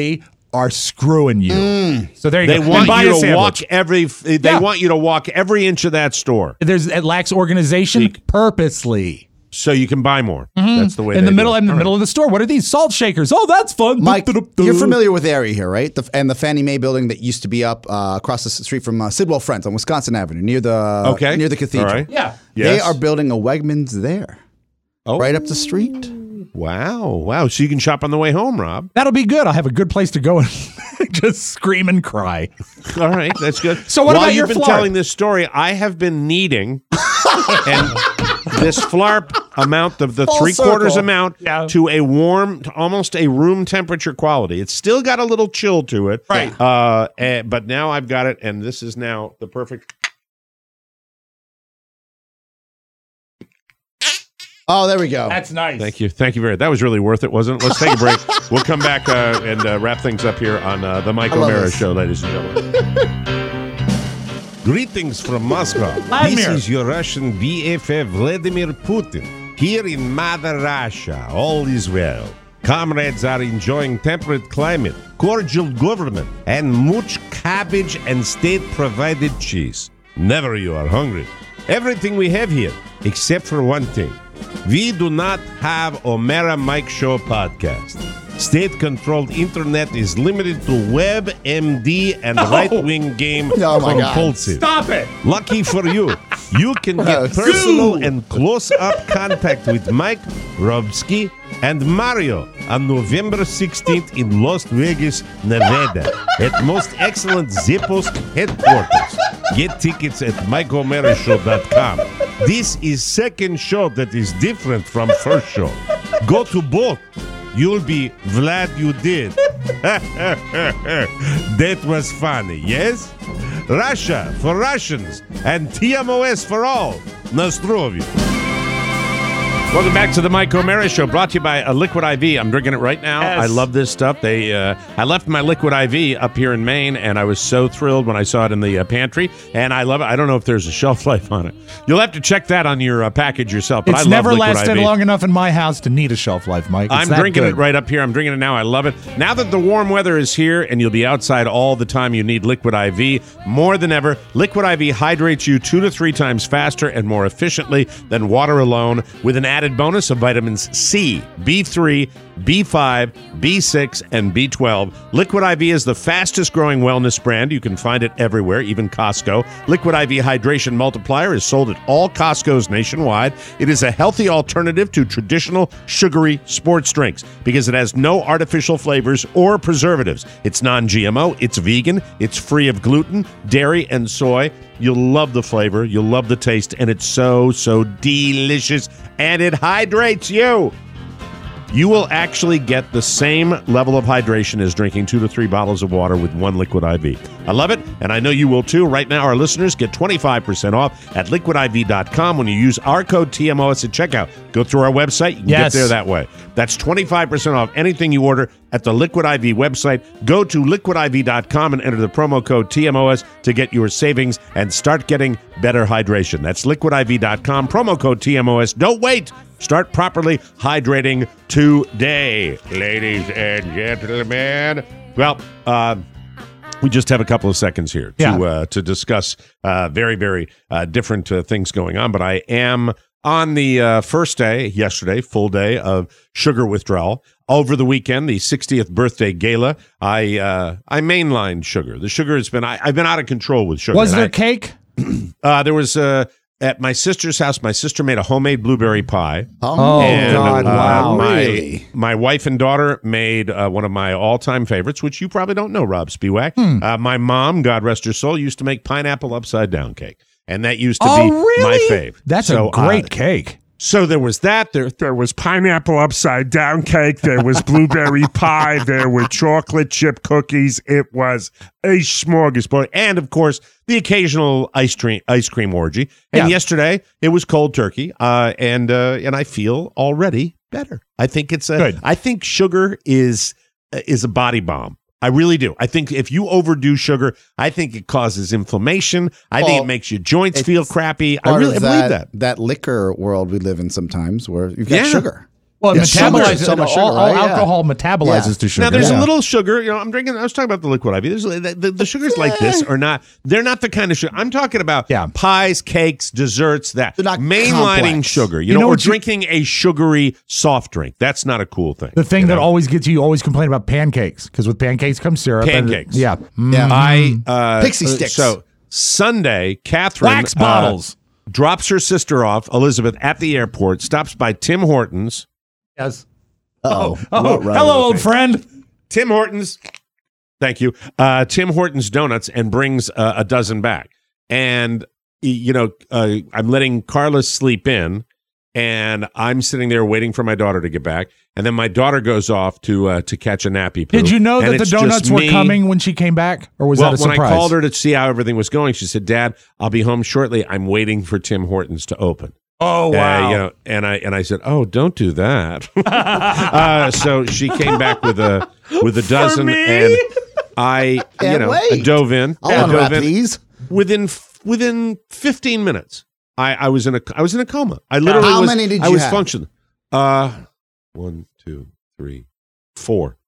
are screwing you. Mm. So there you They go. want And buy you a to sandwich. walk every. They Yeah. want you to walk every inch of that store. There's it lacks organization purposely. So you can buy more. Mhm. That's the way in they the middle do it. in the All middle of the store. What are these salt shakers? Oh, that's fun. Mike, you're familiar with the area here, right? The, and the Fannie Mae building that used to be up uh, across the street from uh, Sidwell Friends on Wisconsin Avenue, near the Okay. near the cathedral. All right. Yeah. They Yes. are building a Wegmans there, Oh. right up the street. Wow, wow. So you can shop on the way home, Rob. That'll be good. I'll have a good place to go and just scream and cry. All right, that's good. So what While about your you've been flarp? telling this story, I have been kneading and this flarp amount of the Full three quarters circle. amount Yeah. to a warm, to almost a room temperature quality. It's still got a little chill to it, Right. Uh, eh, but now I've got it, and this is now the perfect. Oh, there we go. That's nice. Thank you, thank you very. That was really worth it, wasn't it? Let's take a break. We'll come back uh, and uh, wrap things up here on uh, the Mike I love O'Mara this. Show, ladies and gentlemen. Greetings from Moscow. Vladimir. This is your Russian B F F Vladimir Putin. Here in Mother Russia, all is well. Comrades are enjoying temperate climate, cordial government, and much cabbage and state-provided cheese. Never you are hungry. Everything we have here, except for one thing. We do not have O'Mara Mike Show podcast. State-controlled internet is limited to WebMD and right-wing game Oh, my God. compulsive. Stop it. Lucky for you, you can Oh, get personal Sue. and close-up contact with Mike, Robsky, and Mario on November sixteenth in Las Vegas, Nevada, at Most Excellent Zippos headquarters. Get tickets at mike o'mara show dot com. This is second show that is different from first show. Go to both. You'll be glad you did. That was funny, yes? Russia for Russians and T M O S for all. Nostrovia. Welcome back to the Mike O'Mara Show, brought to you by a Liquid I V. I'm drinking it right now. Yes. I love this stuff. They, uh, I left my Liquid I V up here in Maine, and I was so thrilled when I saw it in the uh, pantry. And I love it. I don't know if there's a shelf life on it. You'll have to check that on your uh, package yourself. But It's I love never Liquid lasted I V. long enough in my house to need a shelf life, Mike. It's I'm that drinking good. it right up here. I'm drinking it now. I love it. Now that the warm weather is here and you'll be outside all the time, you need Liquid I V more than ever. Liquid I V hydrates you two to three times faster and more efficiently than water alone, with an added bonus of vitamins C, B three, B five, B six, and B twelve. Liquid I V is the fastest growing wellness brand. You can find it everywhere, even Costco. Liquid I V Hydration Multiplier is sold at all Costco's nationwide. It is a healthy alternative to traditional sugary sports drinks because it has no artificial flavors or preservatives. It's non-G M O, it's vegan, it's free of gluten, dairy, and soy. You'll love the flavor, you'll love the taste, and it's so, so delicious, and it hydrates you. You will actually get the same level of hydration as drinking two to three bottles of water with one Liquid I V. I love it, and I know you will too. Right now, our listeners get twenty-five percent off at liquid I V dot com when you use our code T M O S at checkout. Go through our website. You can Yes. get there that way. That's twenty-five percent off anything you order at the Liquid I V website. Go to liquid I V dot com and enter the promo code T M O S to get your savings and start getting better hydration. That's liquid I V dot com, promo code T M O S. Don't wait. Start properly hydrating today, ladies and gentlemen. Well, uh, we just have a couple of seconds here to Yeah. uh, to discuss uh, very, very uh, different uh, things going on. But I am on the uh, first day, yesterday, full day of sugar withdrawal. Over the weekend, the sixtieth birthday gala, I uh, I mainlined sugar. The sugar has been I, I've been out of control with sugar. Was And there I- cake? uh, there was uh, at my sister's house. My sister made a homemade blueberry pie. Oh, And, God, uh, wow. My, Really? my wife and daughter made uh, one of my all-time favorites, which you probably don't know, Rob Spiewak. Hmm. Uh, my mom, God rest her soul, used to make pineapple upside-down cake, and that used to Oh, be really? my fave. That's So, a great uh, cake. So there was that. There, there was pineapple upside down cake. There was blueberry pie. There were chocolate chip cookies. It was a smorgasbord, and of course the occasional ice cream ice cream orgy. And Yeah. yesterday it was cold turkey, uh, and uh, and I feel already better. I think it's a. Good. I think sugar is is a body bomb. I really do. I think if you overdo sugar, I think it causes inflammation. I think Well, it makes your joints it's feel crappy. I Part really of I believe that, that. that liquor world we live in sometimes where you've got Yeah. sugar. Well, it Yeah, sugar, metabolizes so much sugar, all, all right? Yeah. alcohol metabolizes Yeah. to sugar. Now there's yeah. a little sugar. You know, I'm drinking. I was talking about the liquid I V. There's, the, the, the sugars like this are not. They're not the kind of sugar. I'm talking about Yeah. pies, cakes, desserts. That They're not mainlining complex. sugar. You, You know, know or what you- drinking a sugary soft drink. That's not a cool thing. The thing you that know? always gets you, you always complain about pancakes because with pancakes comes syrup. and- Pancakes. yeah. Mm. Yeah. I uh, Pixie sticks. So Sunday, Catherine Wax uh, bottles. drops her sister off, Elizabeth, at the airport. Stops by Tim Hortons. Yes. Uh-oh. Oh, Right, right, hello, right. old friend. Tim Hortons. Thank you. Uh, Tim Hortons Donuts and brings uh, a dozen back. And, y- you know, uh, I'm letting Carla sleep in, and I'm sitting there waiting for my daughter to get back. And then my daughter goes off to uh, to catch a nappy poo. Did you know And that the it's just donuts were me. coming when she came back, or was Well, that a when surprise? I called her to see how everything was going, she said, "Dad, I'll be home shortly. I'm waiting for Tim Hortons to open." Oh Uh, wow! you know, and I and I said, "Oh, don't do that." uh, so she came back with a with a dozen, me? and I, you Can't know, wait. I dove in. I'll I unwrap dove in. these. Within within fifteen minutes, I, I was in a I was in a coma. I literally How was. many did I you was have? functioning. Uh, one, two, three, four.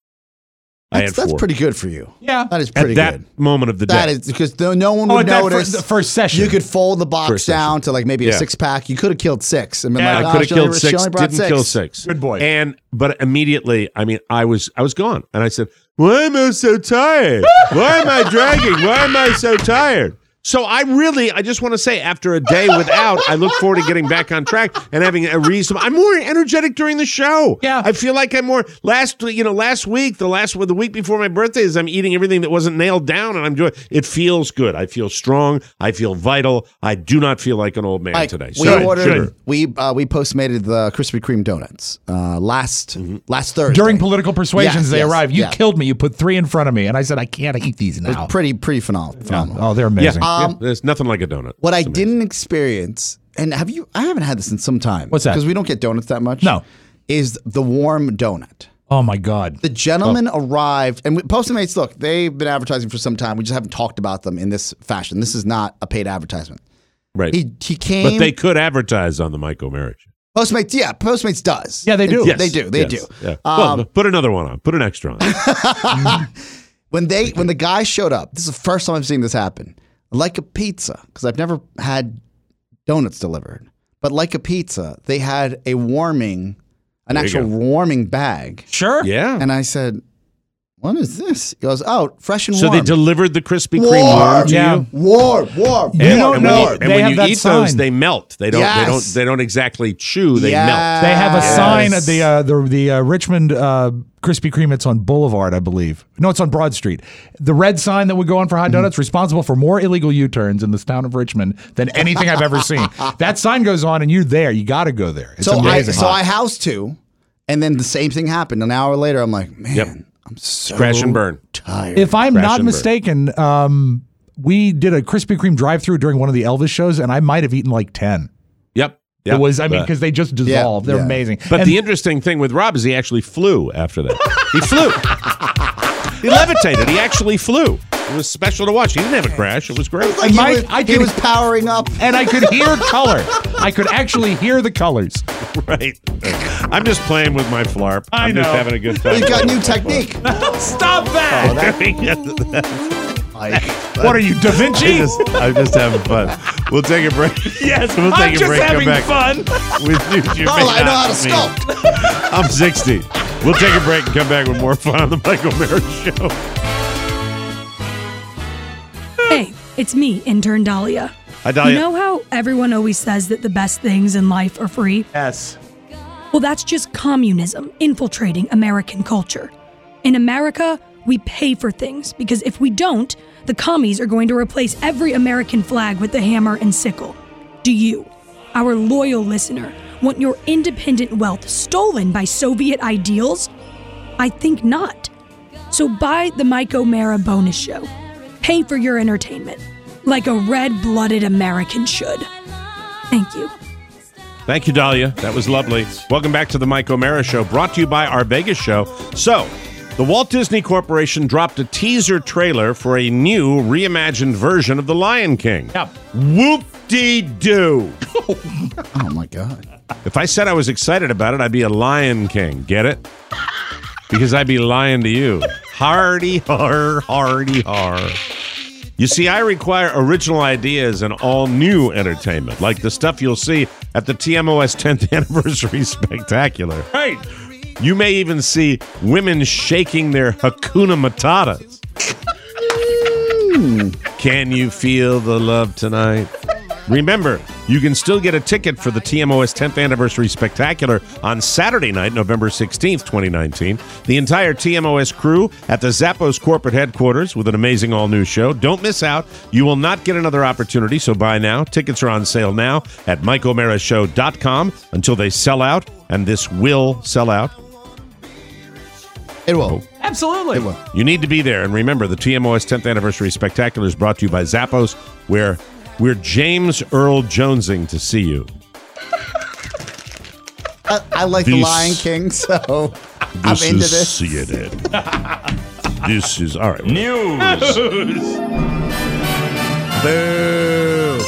I That's, had that's four. pretty good for you. Yeah. That is At pretty that good. moment of the That day. is because no, no one Oh, would at that fir- notice. the first session. You could fold the box First session. down to like maybe a Yeah. six pack. You could have killed six. And been Yeah, like, I oh, could have she only- killed she six. only brought Didn't kill six. Good boy. And but immediately, I mean, I was I was gone, and I said, "Why am I so tired? Why am I dragging? Why am I so tired?" So I really, I just want to say, after a day without, I look forward to getting back on track and having a reason. I'm more energetic during the show. Yeah. I feel like I'm more last, you know, last week, the last the week before my birthday is I'm eating everything that wasn't nailed down, and I'm doing. It feels good. I feel strong. I feel vital. I do not feel like an old man Like, today. we So, ordered. sugar. We uh, we postmated the Krispy Kreme donuts uh, last Mm-hmm. last Thursday. During political persuasions, Yes, they yes, arrived. You yeah. killed me. You put three in front of me, and I said, I can't eat these It was now. pretty pretty phenomenal. Yeah. phenomenal. Oh, they're Yeah, amazing. yeah, Um, there's nothing like a donut. What I It's amazing. didn't experience, and have you? I haven't had this in some time. What's that? Because we don't get donuts that much. No. Is the warm donut. Oh my God. The gentleman arrived, and we, Postmates, look, they've been advertising for some time. We just haven't talked about them in this fashion. This is not a paid advertisement. Right. He he came. But they could advertise on the Mike O'Mara show. Postmates, yeah, Postmates does. Yeah, they do. Yes, they do. They Yes, do. Yeah. Um, well, put another one on. Put an extra on. When they when the guy showed up, this is the first time I've seen this happen. Like a pizza, because I've never had donuts delivered, but like a pizza, they had a warming, an There you actual go. warming bag. Sure. Yeah. And I said, "What is this?" He goes, "Oh, fresh and So warm." they delivered the Krispy Kreme Warm. warm to Yeah. you. warm, warm. You And- don't and know. When you, and They when have you that eat sign. those, they melt. They don't. They Yes. don't. They don't exactly chew. They Yes. melt. They have a Yes. sign at the uh, the the uh, Richmond uh, Krispy Kreme. It's on Boulevard, I believe. No, it's on Broad Street. The red sign that would go on for hot donuts, responsible for more illegal U-turns in this town of Richmond than anything I've ever seen. That sign goes on, and you're there. You got to go there. It's So I amazing. so I housed two, and then the same thing happened. An hour later, I'm like, man, Yep. I'm so Crash and burn. tired. If I'm Crash not and burn. mistaken, um, we did a Krispy Kreme drive-through during one of the Elvis shows, and I might have eaten like ten. Yep. Yep. It was, I mean, But- because they just dissolved. They're yeah. amazing. But And- the interesting thing with Rob is he actually flew after that. He flew. He levitated. He actually flew. It was special to watch. He didn't have a crash. It was great. like he, Mike, was, I he could- was powering up. and I could hear color. I could actually hear the colors. Right. I'm just playing with my flarp. I I'm just know. having a good time. He's got new technique. Stop that! Like, What are you, Da Vinci? just, I'm just having fun. We'll take a break. Yes, we'll I'm take a just break. having Come back fun. with news you oh, may I know how not to mean. sculpt. I'm sixty. We'll take a break and come back with more fun on the Michael O'Mara Show. Hey, it's me, intern Dahlia. Hi, Dahlia. You know how everyone always says that the best things in life are free? Yes. Well, that's just communism infiltrating American culture. In America, we pay for things because if we don't, the commies are going to replace every American flag with the hammer and sickle. Do you, our loyal listener, want your independent wealth stolen by Soviet ideals? I think not. So buy the Mike O'Mara bonus show. Pay for your entertainment, like a red-blooded American should. Thank you. Thank you, Dahlia. That was lovely. Welcome back to the Mike O'Mara Show, brought to you by our Vegas show. So, The Walt Disney Corporation dropped a teaser trailer for a new reimagined version of The Lion King. Yep. Whoop-de-doo. Oh, my God. If I said I was excited about it, I'd be a Lion King. Get it? Because I'd be lying to you. Hardy har, hardy har. You see, I require original ideas and all new entertainment, like the stuff you'll see at the T M O S tenth Anniversary Spectacular. Right. You may even see women shaking their Hakuna Matatas. Can you feel the love tonight? Remember, you can still get a ticket for the T M O S tenth Anniversary Spectacular on Saturday night, November sixteenth, twenty nineteen. The entire T M O S crew at the Zappos corporate headquarters with an amazing all-new show. Don't miss out. You will not get another opportunity, so buy now. Tickets are on sale now at mike o'mara show dot com until they sell out, and this will sell out. It will. Absolutely. It will. You need to be there. And remember, the T M O S tenth Anniversary Spectacular is brought to you by Zappos, where we're James Earl Jonesing to see you. I, I like This- The Lion King, so I'm This into is this. C N N. This is, all right. News. Boo.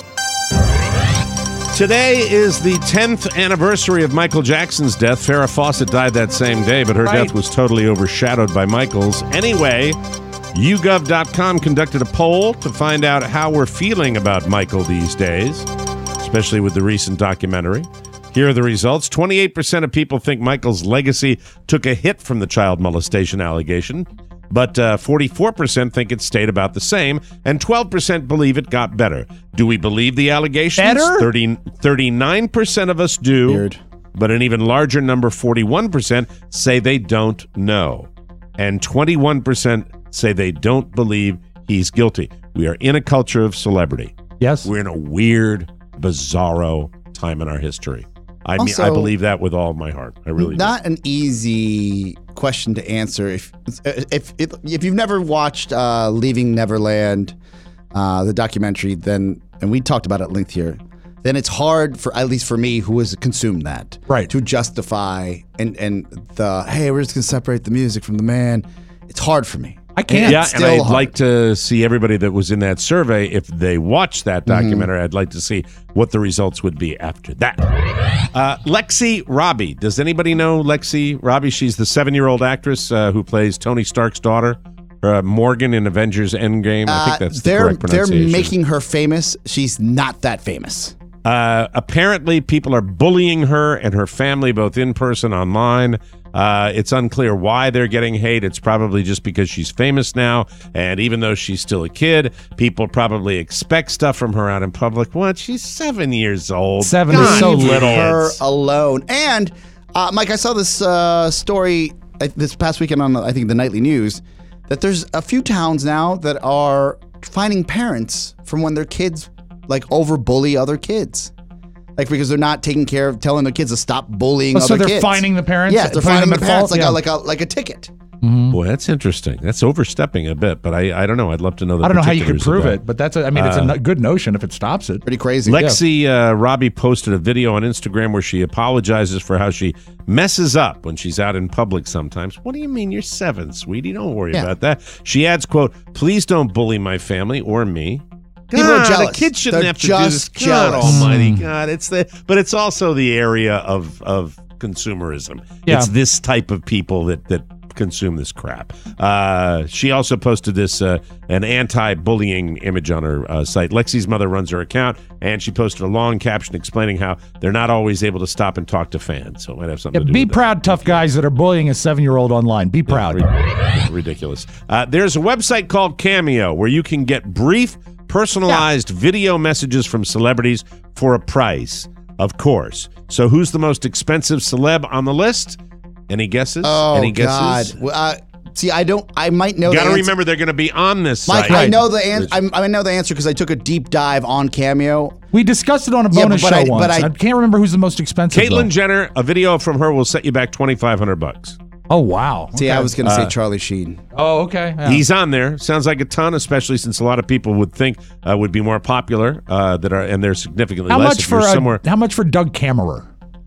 Today is the tenth anniversary of Michael Jackson's death. Farrah Fawcett died that same day, but her Right. death was totally overshadowed by Michael's. Anyway, you gov dot com conducted a poll to find out how we're feeling about Michael these days, especially with the recent documentary. Here are the results. twenty-eight percent of people think Michael's legacy took a hit from the child molestation allegation, but uh, forty-four percent think it stayed about the same, and twelve percent believe it got better. Do we believe the allegations? Better? thirty, thirty-nine percent of us do, Weird. but an even larger number, forty-one percent, say they don't know, and twenty-one percent say they don't believe he's guilty. We are in a culture of celebrity. Yes. We're in a weird, bizarro time in our history. I mean, Also, I believe that with all my heart. I really Not an easy question to answer. If if if, if you've never watched uh, Leaving Neverland, uh, the documentary, then and we talked about it at length here, then it's hard for at least for me who has consumed that, Right. to justify and and the hey, we're just gonna separate the music from the man. It's hard for me. I can't. Yeah, It's and still I'd hard. like to see everybody that was in that survey, if they watched that Mm-hmm. documentary, I'd like to see what the results would be after that. Uh, Lexi Robbie. Does anybody know Lexi Robbie? She's the seven-year-old actress uh, who plays Tony Stark's daughter, uh, Morgan in Avengers Endgame. I think Uh, that's the they're correct they're pronunciation. making her famous. She's not that famous. Uh, apparently, people are bullying her and her family, both in person, online. Uh, it's unclear why they're getting hate. It's probably just because she's famous now, and even though she's still a kid, people probably expect stuff from her out in public. What? She's seven years old. Seven is God, so leave little. Her kids. alone. And uh, Mike, I saw this uh, story uh, this past weekend on I think the Nightly News that there's a few towns now that are finding parents from when their kids like over bully other kids. Like because they're not taking care of telling their kids to stop bullying Oh, other so they're kids. fining the parents? Yeah, they're Putting fining them the at parents fault? like Yeah. a like a like a ticket. Boy, that's interesting. That's overstepping a bit, but I, I don't know. I'd love to know the I don't know how you could particulars of prove that. it, but that's a, I mean, it's a Uh, no- good notion if it stops it. Pretty crazy. Lexi uh, Robbie posted a video on Instagram where she apologizes for how she messes up when she's out in public sometimes. What do you mean? You're seven, sweetie. Don't worry Yeah. about that. She adds, quote, please don't bully my family or me. People are God, jealous. The kids shouldn't They're have to do this. just God jealous. almighty Mm. God. It's the, but it's also the area of, of consumerism. Yeah. It's this type of people that, that consume this crap. Uh, she also posted this uh, an anti-bullying image on her uh, site. Lexi's mother runs her account, and she posted a long caption explaining how they're not always able to stop and talk to fans. So it might have something Yeah, to do be with proud, tough guys that are bullying a seven-year-old online. Be proud. that. Rid- Ridiculous. Uh, there's a website called Cameo where you can get brief, personalized video messages from celebrities for a price, of course. So who's the most expensive celeb on the list? Any guesses? Oh Any God. guesses? Well, uh, see, I don't. I might know. You got to the answer. remember they're going to be on this Mike, site. I know the answer. I know the answer because I took a deep dive on Cameo. We discussed it on a Yeah, bonus but show I- once. but I- I, can't remember who's the most expensive. Caitlyn though. Jenner, a video from her will set you back twenty-five hundred bucks. Oh wow. See, Okay. I was going to say Uh, Charlie Sheen. Oh okay. Yeah. He's on there. Sounds like a ton, especially since a lot of people would think uh, would be more popular uh, that are, and they're significantly how less much if for you're uh, somewhere. how much for Doug Kammerer?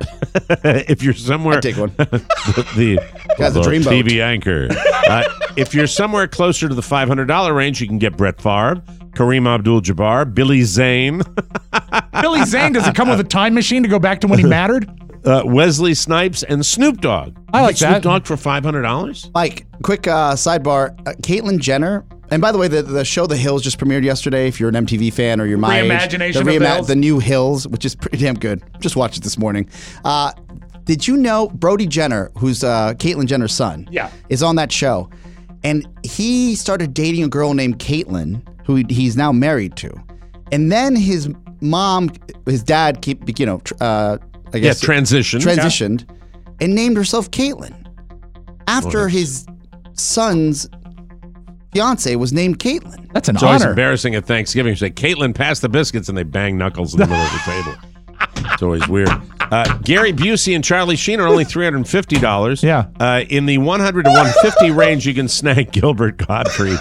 if you're somewhere, I'd take one. the, the, Guy's a the dreamboat. T V anchor. Uh, if you're somewhere closer to the five hundred dollars range, you can get Brett Favre, Kareem Abdul-Jabbar, Billy Zane, Billy Zane, does it come with a time machine to go back to when he mattered? uh, Wesley Snipes, and Snoop Dogg. I like Snoop that. Dogg for five hundred dollars? Mike, quick uh, sidebar. Uh, Caitlyn Jenner, and by the way, the, the show The Hills just premiered yesterday. If you're an M T V fan or you're my age, Reimagination the, of The reima- Hills. the new Hills, which is pretty damn good. Just watched it this morning. Uh, did you know Brody Jenner, who's uh, Caitlyn Jenner's son, Yeah. is on that show, and he started dating a girl named Caitlyn, who he- he's now married to, and then his mom, his dad, keep you know, tr- uh, I Yeah, guess transitioned. transitioned, and named herself Caitlyn after Nice. his son's fiance was named Caitlyn. That's an It's always honor. embarrassing at Thanksgiving. You say, Caitlin, pass the biscuits, and they bang knuckles in the middle of the table. It's always weird. Uh, Gary Busey and Charlie Sheen are only three hundred fifty dollars. Yeah. Uh, in the one hundred to one hundred fifty range, you can snag Gilbert Gottfried,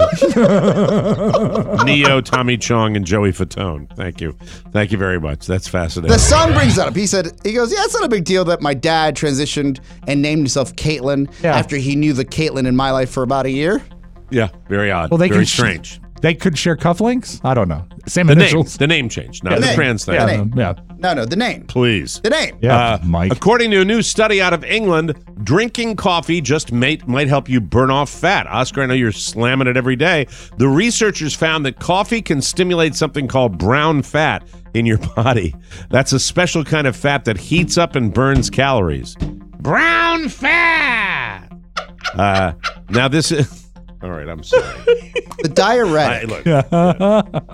Neo, Tommy Chong, and Joey Fatone. Thank you. Thank you very much. That's fascinating. The son brings that up. He said, he goes, yeah, it's not a big deal that my dad transitioned and named himself Caitlyn Yeah. after he knew the Caitlyn in my life for about a year. Yeah, very odd. Well, they very could sh- strange. They could share cufflinks? I don't know. Same The name, initials. the name change, not The the name. trans thing. The Yeah, name. yeah. No, no, the name. Please. The name. Yeah, Uh, Mike. According to a new study out of England, drinking coffee just might, might help you burn off fat. Oscar, I know you're slamming it every day. The researchers found that coffee can stimulate something called brown fat in your body. That's a special kind of fat that heats up and burns calories. Brown fat! Uh, now this is... All right, I'm sorry. The diuretic. I, look, I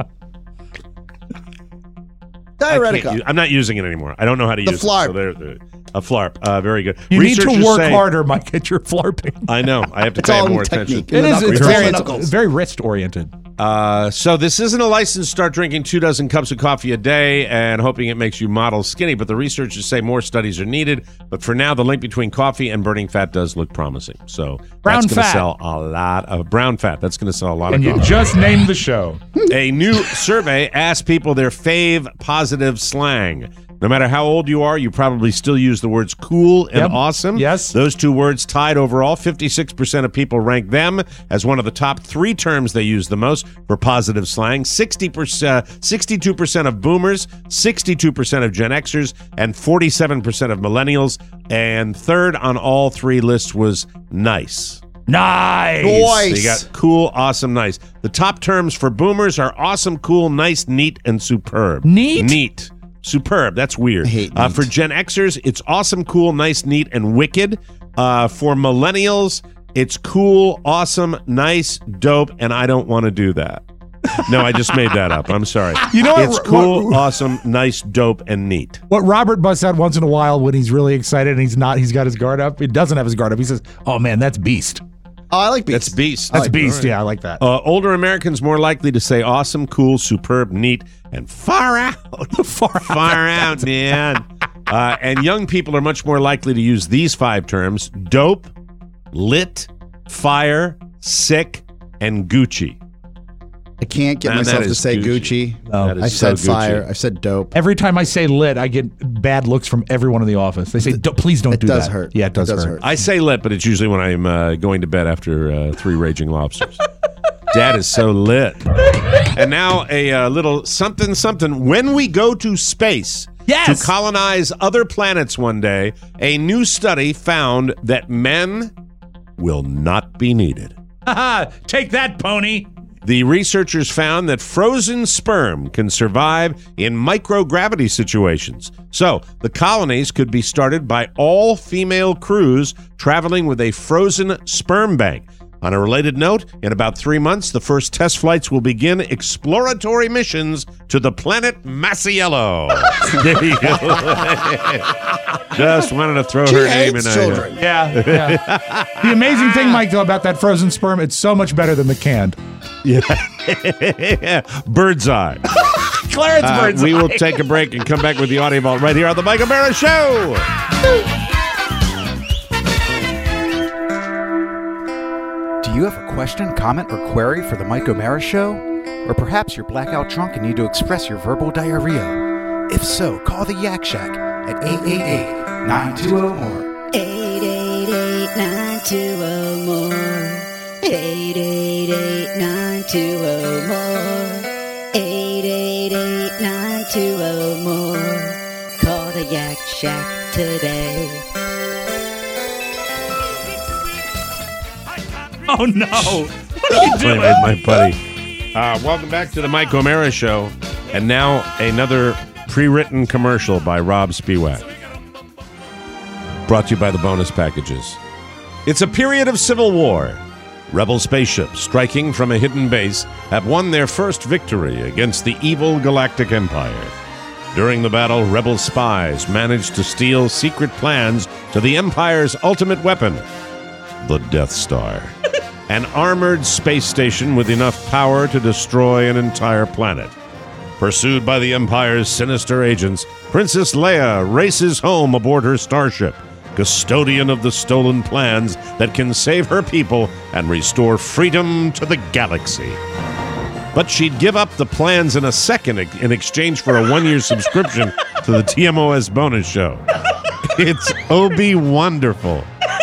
diuretic. can't use- I'm not using it anymore. I don't know how to The use flarp. it. So there, there, a flarp. Uh, very good. You need Researchers to work say- harder, Mike, at your flarping. I know. I have to It's pay all more technique. attention. It is. knuckles. It's It's all very, the it's knuckles. very wrist oriented. Uh, so this isn't a license to start drinking two dozen cups of coffee a day and hoping it makes you model skinny, but the researchers say more studies are needed. But for now, the link between coffee and burning fat does look promising. So Brown that's going to fat. sell a lot of brown fat. That's going to sell a lot And of you coffee. just named the show. A new survey asked people their fave positive slang. No matter how old you are, you probably still use the words cool and Yep. awesome. Yes. Those two words tied overall. fifty-six percent of people rank them as one of the top three terms they use the most for positive slang. sixty percent, sixty-two percent of boomers, sixty-two percent of Gen Xers, and forty-seven percent of millennials. And third on all three lists was nice. Nice. Nice. So you got cool, awesome, nice. The top terms for boomers are awesome, cool, nice, neat, and superb. Neat? Neat. Superb. That's weird. I hate Uh, neat. for Gen Xers, it's awesome, cool, nice, neat, and wicked. Uh, for millennials, it's cool, awesome, nice, dope, and I don't want to do that. No, I just made that up. I'm sorry. You know what- It's cool, what- awesome, nice, dope, and neat. What Robert busts out once in a while when he's really excited and he's not, he's got his guard up. He doesn't have his guard up. He says, "Oh man, that's beast. Oh, I like beast. That's beast. That's like beast." All right. Yeah, I like that. Uh, older Americans more likely to say awesome, cool, superb, neat, and far out. Far out. Far out, man. Uh, and young people are much more likely to use these five terms: dope, lit, fire, sick, and Gucci. I can't get Man, myself that to is say Gucci. Gucci. No. That is I so said fire. Gucci. I said dope. Every time I say lit, I get bad looks from everyone in the office. They say, "D- "Please don't It do does that." hurt. Yeah, it does, It does hurt. hurt. I say lit, but it's usually when I'm uh, going to bed after uh, three raging lobsters. Dad is so lit. And now a uh, little something something. When we go to space Yes! to colonize other planets one day, a new study found that men will not be needed. Haha, take that, pony. The researchers found that frozen sperm can survive in microgravity situations. So, the colonies could be started by all female crews traveling with a frozen sperm bank. On a related note, in about three months, the first test flights will begin exploratory missions to the planet Masiello. There you go. Just wanted to throw She her name in hates there. children. Yeah, yeah. The amazing thing, Mike, though, about that frozen sperm, it's so much better than the canned. Yeah. Bird's eye. Clarence Uh, Bird's we will eye. take a break and come back with the audio vault right here on the Mike O'Mara Show. Do you have a question, comment, or query for the Mike O'Mara Show? Or perhaps you're blackout drunk and need to express your verbal diarrhea? If so, call the Yak Shack at eight eight eight, nine two zero, M O R E. eight eight eight, nine two zero, M O R E. eight eight eight, nine two zero, M O R E. eight eight eight, nine two zero, M O R E. Call the Yak Shack today. Oh, no. What are you Playing doing? with my buddy. Uh, welcome back to the Mike O'Mara Show. And now another pre-written commercial by Rob Spiewak. Brought to you by the bonus packages. It's a period of civil war. Rebel spaceships striking from a hidden base have won their first victory against the evil Galactic Empire. During the battle, Rebel spies managed to steal secret plans to the Empire's ultimate weapon, the Death Star. An armored space station with enough power to destroy an entire planet. Pursued by the Empire's sinister agents, Princess Leia races home aboard her starship, custodian of the stolen plans that can save her people and restore freedom to the galaxy. But she'd give up the plans in a second in exchange for a one-year subscription to the T M O S bonus show. It's Obi-Wonderful.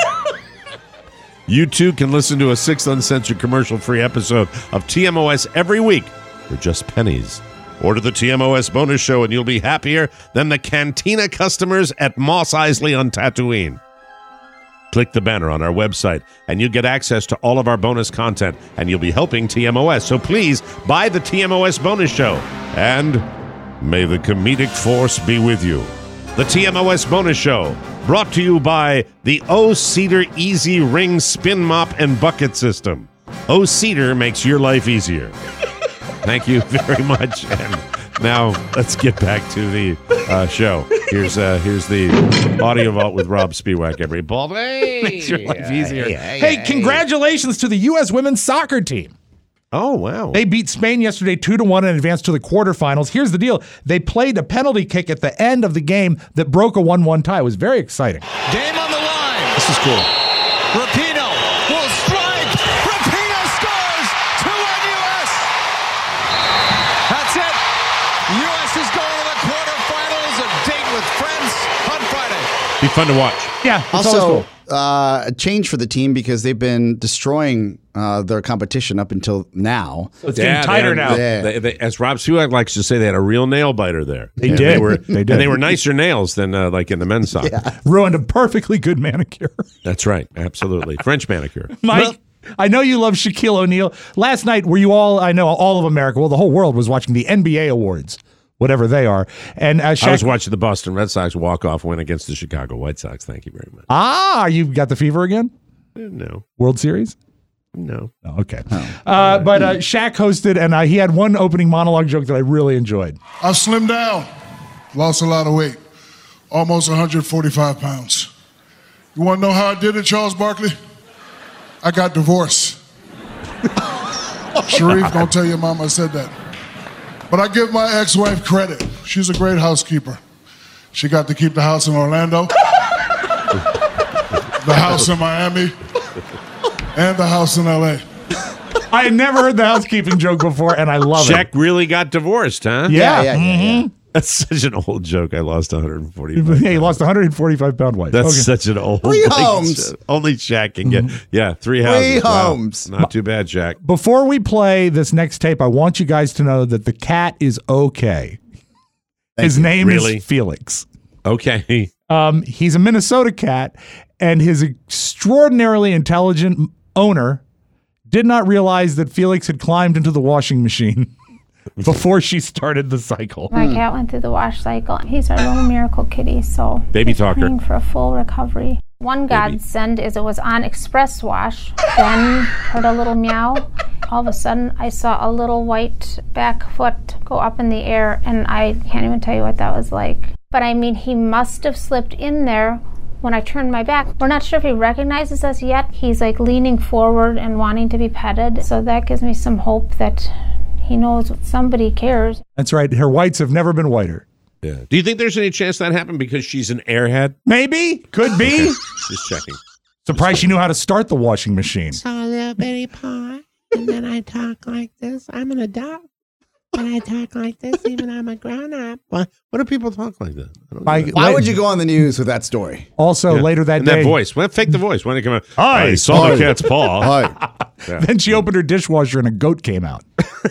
You too can listen to a sixth uncensored commercial-free episode of T M O S every week for just pennies. Order the T M O S bonus show and you'll be happier than the Cantina customers at Mos Eisley on Tatooine. Click the banner on our website and you get access to all of our bonus content and you'll be helping T M O S. So please buy the T M O S bonus show and may the comedic force be with you. The T M O S bonus show brought to you by the O-Cedar Easy Ring Spin Mop and Bucket System. O-Cedar makes your life easier. Thank you very much. And now let's get back to the uh, show. Here's uh, here's the audio vault with Rob Spiewak. Everybody, Makes your life easier. Hey, congratulations to the U S women's soccer team. Oh, wow. They beat Spain yesterday two to one and advanced to the quarterfinals. Here's the deal. They played a penalty kick at the end of the game that broke a one one tie. It was very exciting. Game on the line. This is cool. Rapinoe will strike. Rapinoe scores to win U S. That's it. U S is going to the quarterfinals. A date with friends on Friday. Be fun to watch. Yeah. It's Also, cool. uh, a change for the team because they've been destroying uh, their competition up until now. So it's getting tighter they had- now. Yeah. They, they, as Rob Spiewak likes to say, they had a real nail biter there. They And did. They were, They did. And they were nicer nails than uh, like in the men's soccer. Ruined a perfectly good manicure. That's right. Absolutely. French manicure. Mike, I know you love Shaquille O'Neal. Last night, were you all, I know all of America, well, the whole world was watching the N B A awards, whatever they are. And uh, Shaq, I was watching the Boston Red Sox walk-off win against the Chicago White Sox. Thank you very much. ah, you got the fever again? No. World Series? No. Oh, okay. Uh, but uh, Shaq hosted, and uh, he had one opening monologue joke that I really enjoyed. I've slimmed down, lost a lot of weight, almost one hundred forty-five pounds. You want to know how I did it, Charles Barkley? I got divorced. Sharif, don't tell your mom I said that. But I give my ex-wife credit. She's a great housekeeper. She got to keep the house in Orlando, the house in Miami, and the house in L A. I had never heard the housekeeping joke before, and I love Shaq it. really got divorced, huh? Yeah. yeah, yeah, yeah. That's such an old joke. I lost one hundred forty. Yeah, he lost one hundred forty-five pound weight. That's Okay. such an old. Three like, homes. sh- Only Shaq can get. Yeah, three houses. Three Wow. homes. Not too bad, Shaq. Before we play this next tape, I want you guys to know that the cat is okay. His name Really? is Felix. Okay. Um, he's a Minnesota cat, and his extraordinarily intelligent owner did not realize that Felix had climbed into the washing machine before she started the cycle. My cat went through the wash cycle. He's our little miracle kitty, so Baby he's talker. praying for a full recovery. One godsend is it was on express wash, then heard a little meow. All of a sudden, I saw a little white back foot go up in the air, and I can't even tell you what that was like. But I mean, he must have slipped in there when I turned my back. We're not sure if he recognizes us yet. He's like leaning forward and wanting to be petted, so that gives me some hope that he knows somebody cares. That's right. Her whites have never been whiter. Yeah. Do you think there's any chance that happened because she's an airhead? Maybe. Could be. Just checking. Surprised she knew how to start the washing machine. Saw a little bitty paw, and then I talk like this. I'm an adult. When I talk like this, even I'm a grown up. Why, why do people talk like that? I don't Why, know. why would you go on the news with that story? Also, Yeah. later that and day, that voice. Well, fake the voice. When it come out, Hi. I saw Hi. the cat's paw. Hi. Yeah. Then she opened her dishwasher and a goat came out.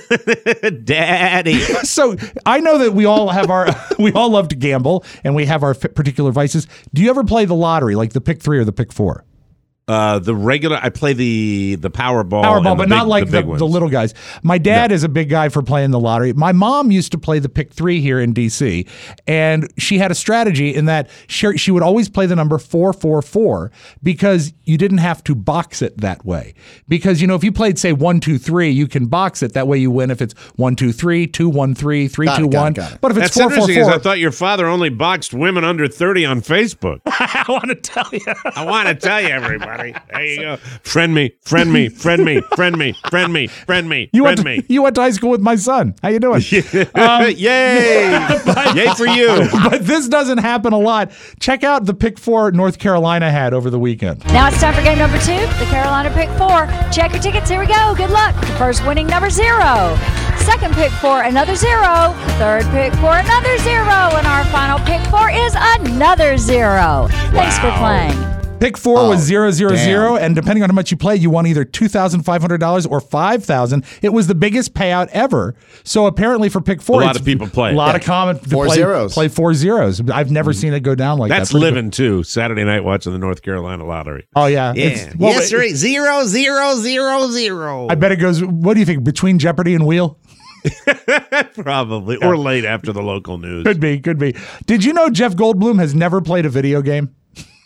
Daddy. So I know that we all have our, we all love to gamble and we have our f- particular vices. Do you ever play the lottery, like the pick three or the pick four? Uh, the regular, I play the the Powerball, Powerball, and the but not big- like the, the, big the, ones. little guys. My dad is a big guy for playing the lottery. My mom used to play the pick three here in D C, and she had a strategy in that she, she would always play the number four four four because you didn't have to box it that way. Because, you know, if you played, say, one two three, you can box it. That way you win if it's one two three, two one three, three two one. But if it's That's four four interesting. Is four, I thought your father only boxed women under thirty on Facebook. I want to tell you. I want to tell you, everybody. There you go. Friend me, friend me, friend me, friend me, friend me, friend me, You friend went, me. to, you went to high school with my son. How you doing? Um, Yay! Yay for you. But this doesn't happen a lot. Check out the pick four North Carolina had over the weekend. Now it's time for game number two, the Carolina pick four. Check your tickets. Here we go. Good luck. The first winning number zero. Second pick four, another zero. Third pick four, another zero. And our final pick four is another zero. Thanks for playing. Pick four Oh, was zero zero damn. zero, and depending on how much you play, you won either two thousand five hundred dollars or five thousand dollars. It was the biggest payout ever. So apparently for pick four, A lot it's of people play. A lot Yeah. of common Four play, zeros. Play four zeros. I've never seen it go down like That's that. Pretty living too. Saturday night watching the North Carolina lottery. cool. Oh yeah. Yeah. It's- well, yes, it- right. Zero, zero, zero, zero. I bet it goes. What do you think? Between Jeopardy and Wheel? Probably. Or late after the local news. Could be. Could be. Did you know Jeff Goldblum has never played a video game?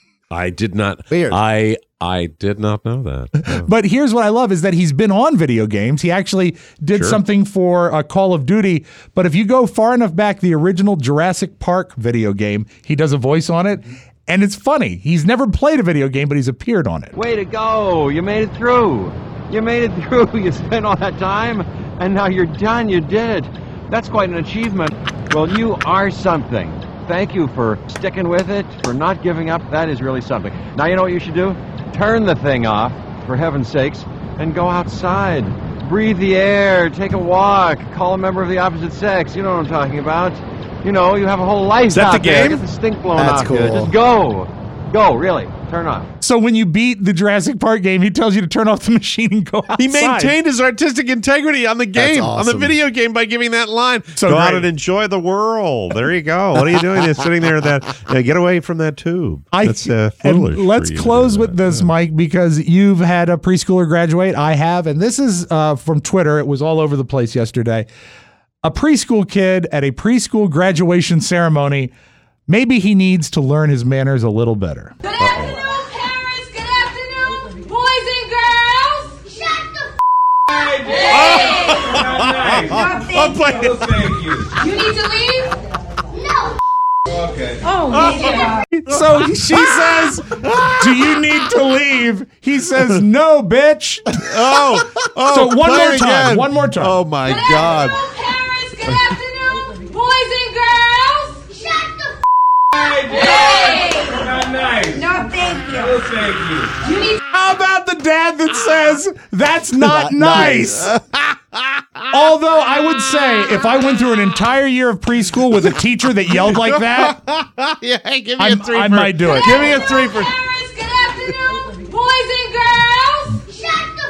I did not. Weird. I I did not know that. No. But here's what I love is that he's been on video games. He actually did Sure. something for uh, Call of Duty. But if you go far enough back, the original Jurassic Park video game, he does a voice on it. And it's funny. He's never played a video game, but he's appeared on it. Way to go. You made it through. You made it through. You spent all that time, and now you're done. You did it. That's quite an achievement. Well, you are something. Thank you for sticking with it, for not giving up. That is really something. Now, you know what you should do? Turn the thing off, for heaven's sakes, and go outside. Breathe the air, take a walk, call a member of the opposite sex. You know what I'm talking about. You know, you have a whole life Is that out the there. game? Get the stink blown That's off you. cool. Just go. Go, really. Turn off. So when you beat the Jurassic Park game, he tells you to turn off the machine and go outside. He maintained his artistic integrity on the That's game, on the awesome. video game, by giving that line. So go out great. and enjoy the world. There you go. What are you doing? You're sitting there at that. Yeah, get away from that tube. I, That's uh, and foolish. let's for you to close do with that. this, Mike, because you've had a preschooler graduate. I have, and this is uh, from Twitter. It was all over the place yesterday. A preschool kid at a preschool graduation ceremony. Maybe he needs to learn his manners a little better. Good afternoon, parents. Good afternoon, boys and girls. Shut the f- Hey! Oh, No, thank play you. it. Thank you. You need to leave? No. Okay. Oh, yeah. So she says, "Do you need to leave?" He says, "No, bitch." Oh, oh So one play more it time. again. One more time. Oh my Good God. afternoon, parents. Good afternoon, boys and girls. Shut the f- Hey! Not nice. No, thank you. No, thank you. You need How about the dad that says that's not, Not nice? nice. Although I would say if I went through an entire year of preschool with a teacher that yelled like that, Yeah, hey, give me I'm- a three. I for, might do it. Give me a three for. parents. Good afternoon, boys and girls. Shut the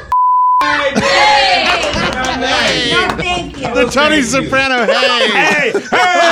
f- Hey! Not nice. No, thank you. The Tony Soprano. Hey, hey,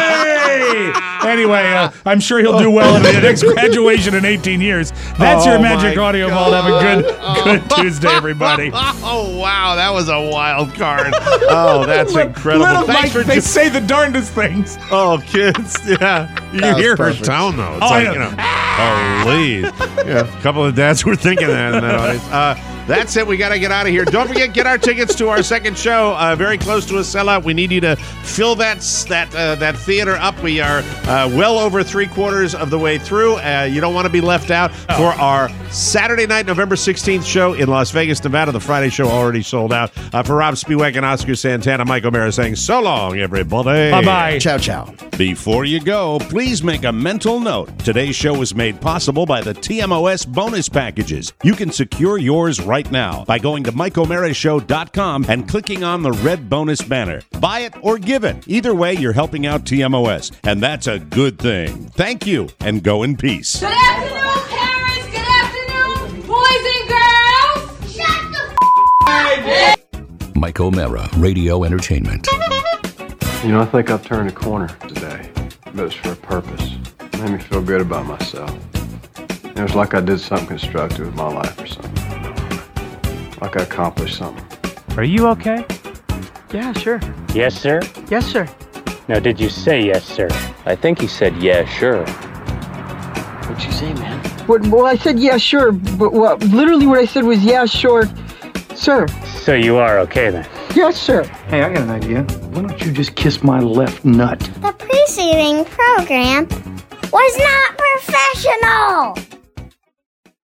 hey! Anyway, uh, I'm sure he'll do well in the next graduation in eighteen years. That's Oh, your magic my audio vault. Have a good, good Tuesday, everybody. Oh wow, that was a wild card. Oh, that's incredible. Little Thanks Mike, for they just. say the darndest things. Oh, kids, yeah, you That was hear perfect. her tone though. It's Oh, I like know. you know, please. Yeah, a couple of dads were thinking that in that audience. Uh, that's it. We got to get out of here. Don't forget, get our tickets to our second show. Uh, very close to a sellout. We need you to fill that that uh, that theater up. We are uh, well over three quarters of the way through. Uh, you don't want to be left out for our Saturday night, November sixteenth show in Las Vegas, Nevada. The Friday show already sold out. Uh, for Rob Spiewak and Oscar Santana, Mike O'Mara saying so long, everybody. Bye-bye. Ciao, ciao. Before you go, please make a mental note. Today's show was made possible by the T M O S bonus packages. You can secure yours right right now by going to Mike O'Mara Show dot com and clicking on the red bonus banner. Buy it or give it. Either way, you're helping out T M O S, and that's a good thing. Thank you, and go in peace. Good afternoon, parents. Good afternoon, boys and girls. Shut the f- Mike O'Mara, Radio Entertainment. You know, I think I've turned a corner today, but it's for a purpose. It made me feel good about myself. It was like I did something constructive with my life or something. Like I accomplished something. Are you okay? Yeah, sure. Yes, sir. Yes, sir. Now, did you say yes, sir? I think he said, yeah, sure. What'd you say, man? What, well, I said, yeah, sure, but well, literally what I said was, yeah, sure, sir. So you are okay then? Yes, sir. Hey, I got an idea. Why don't you just kiss my left nut? The preceding program was not professional.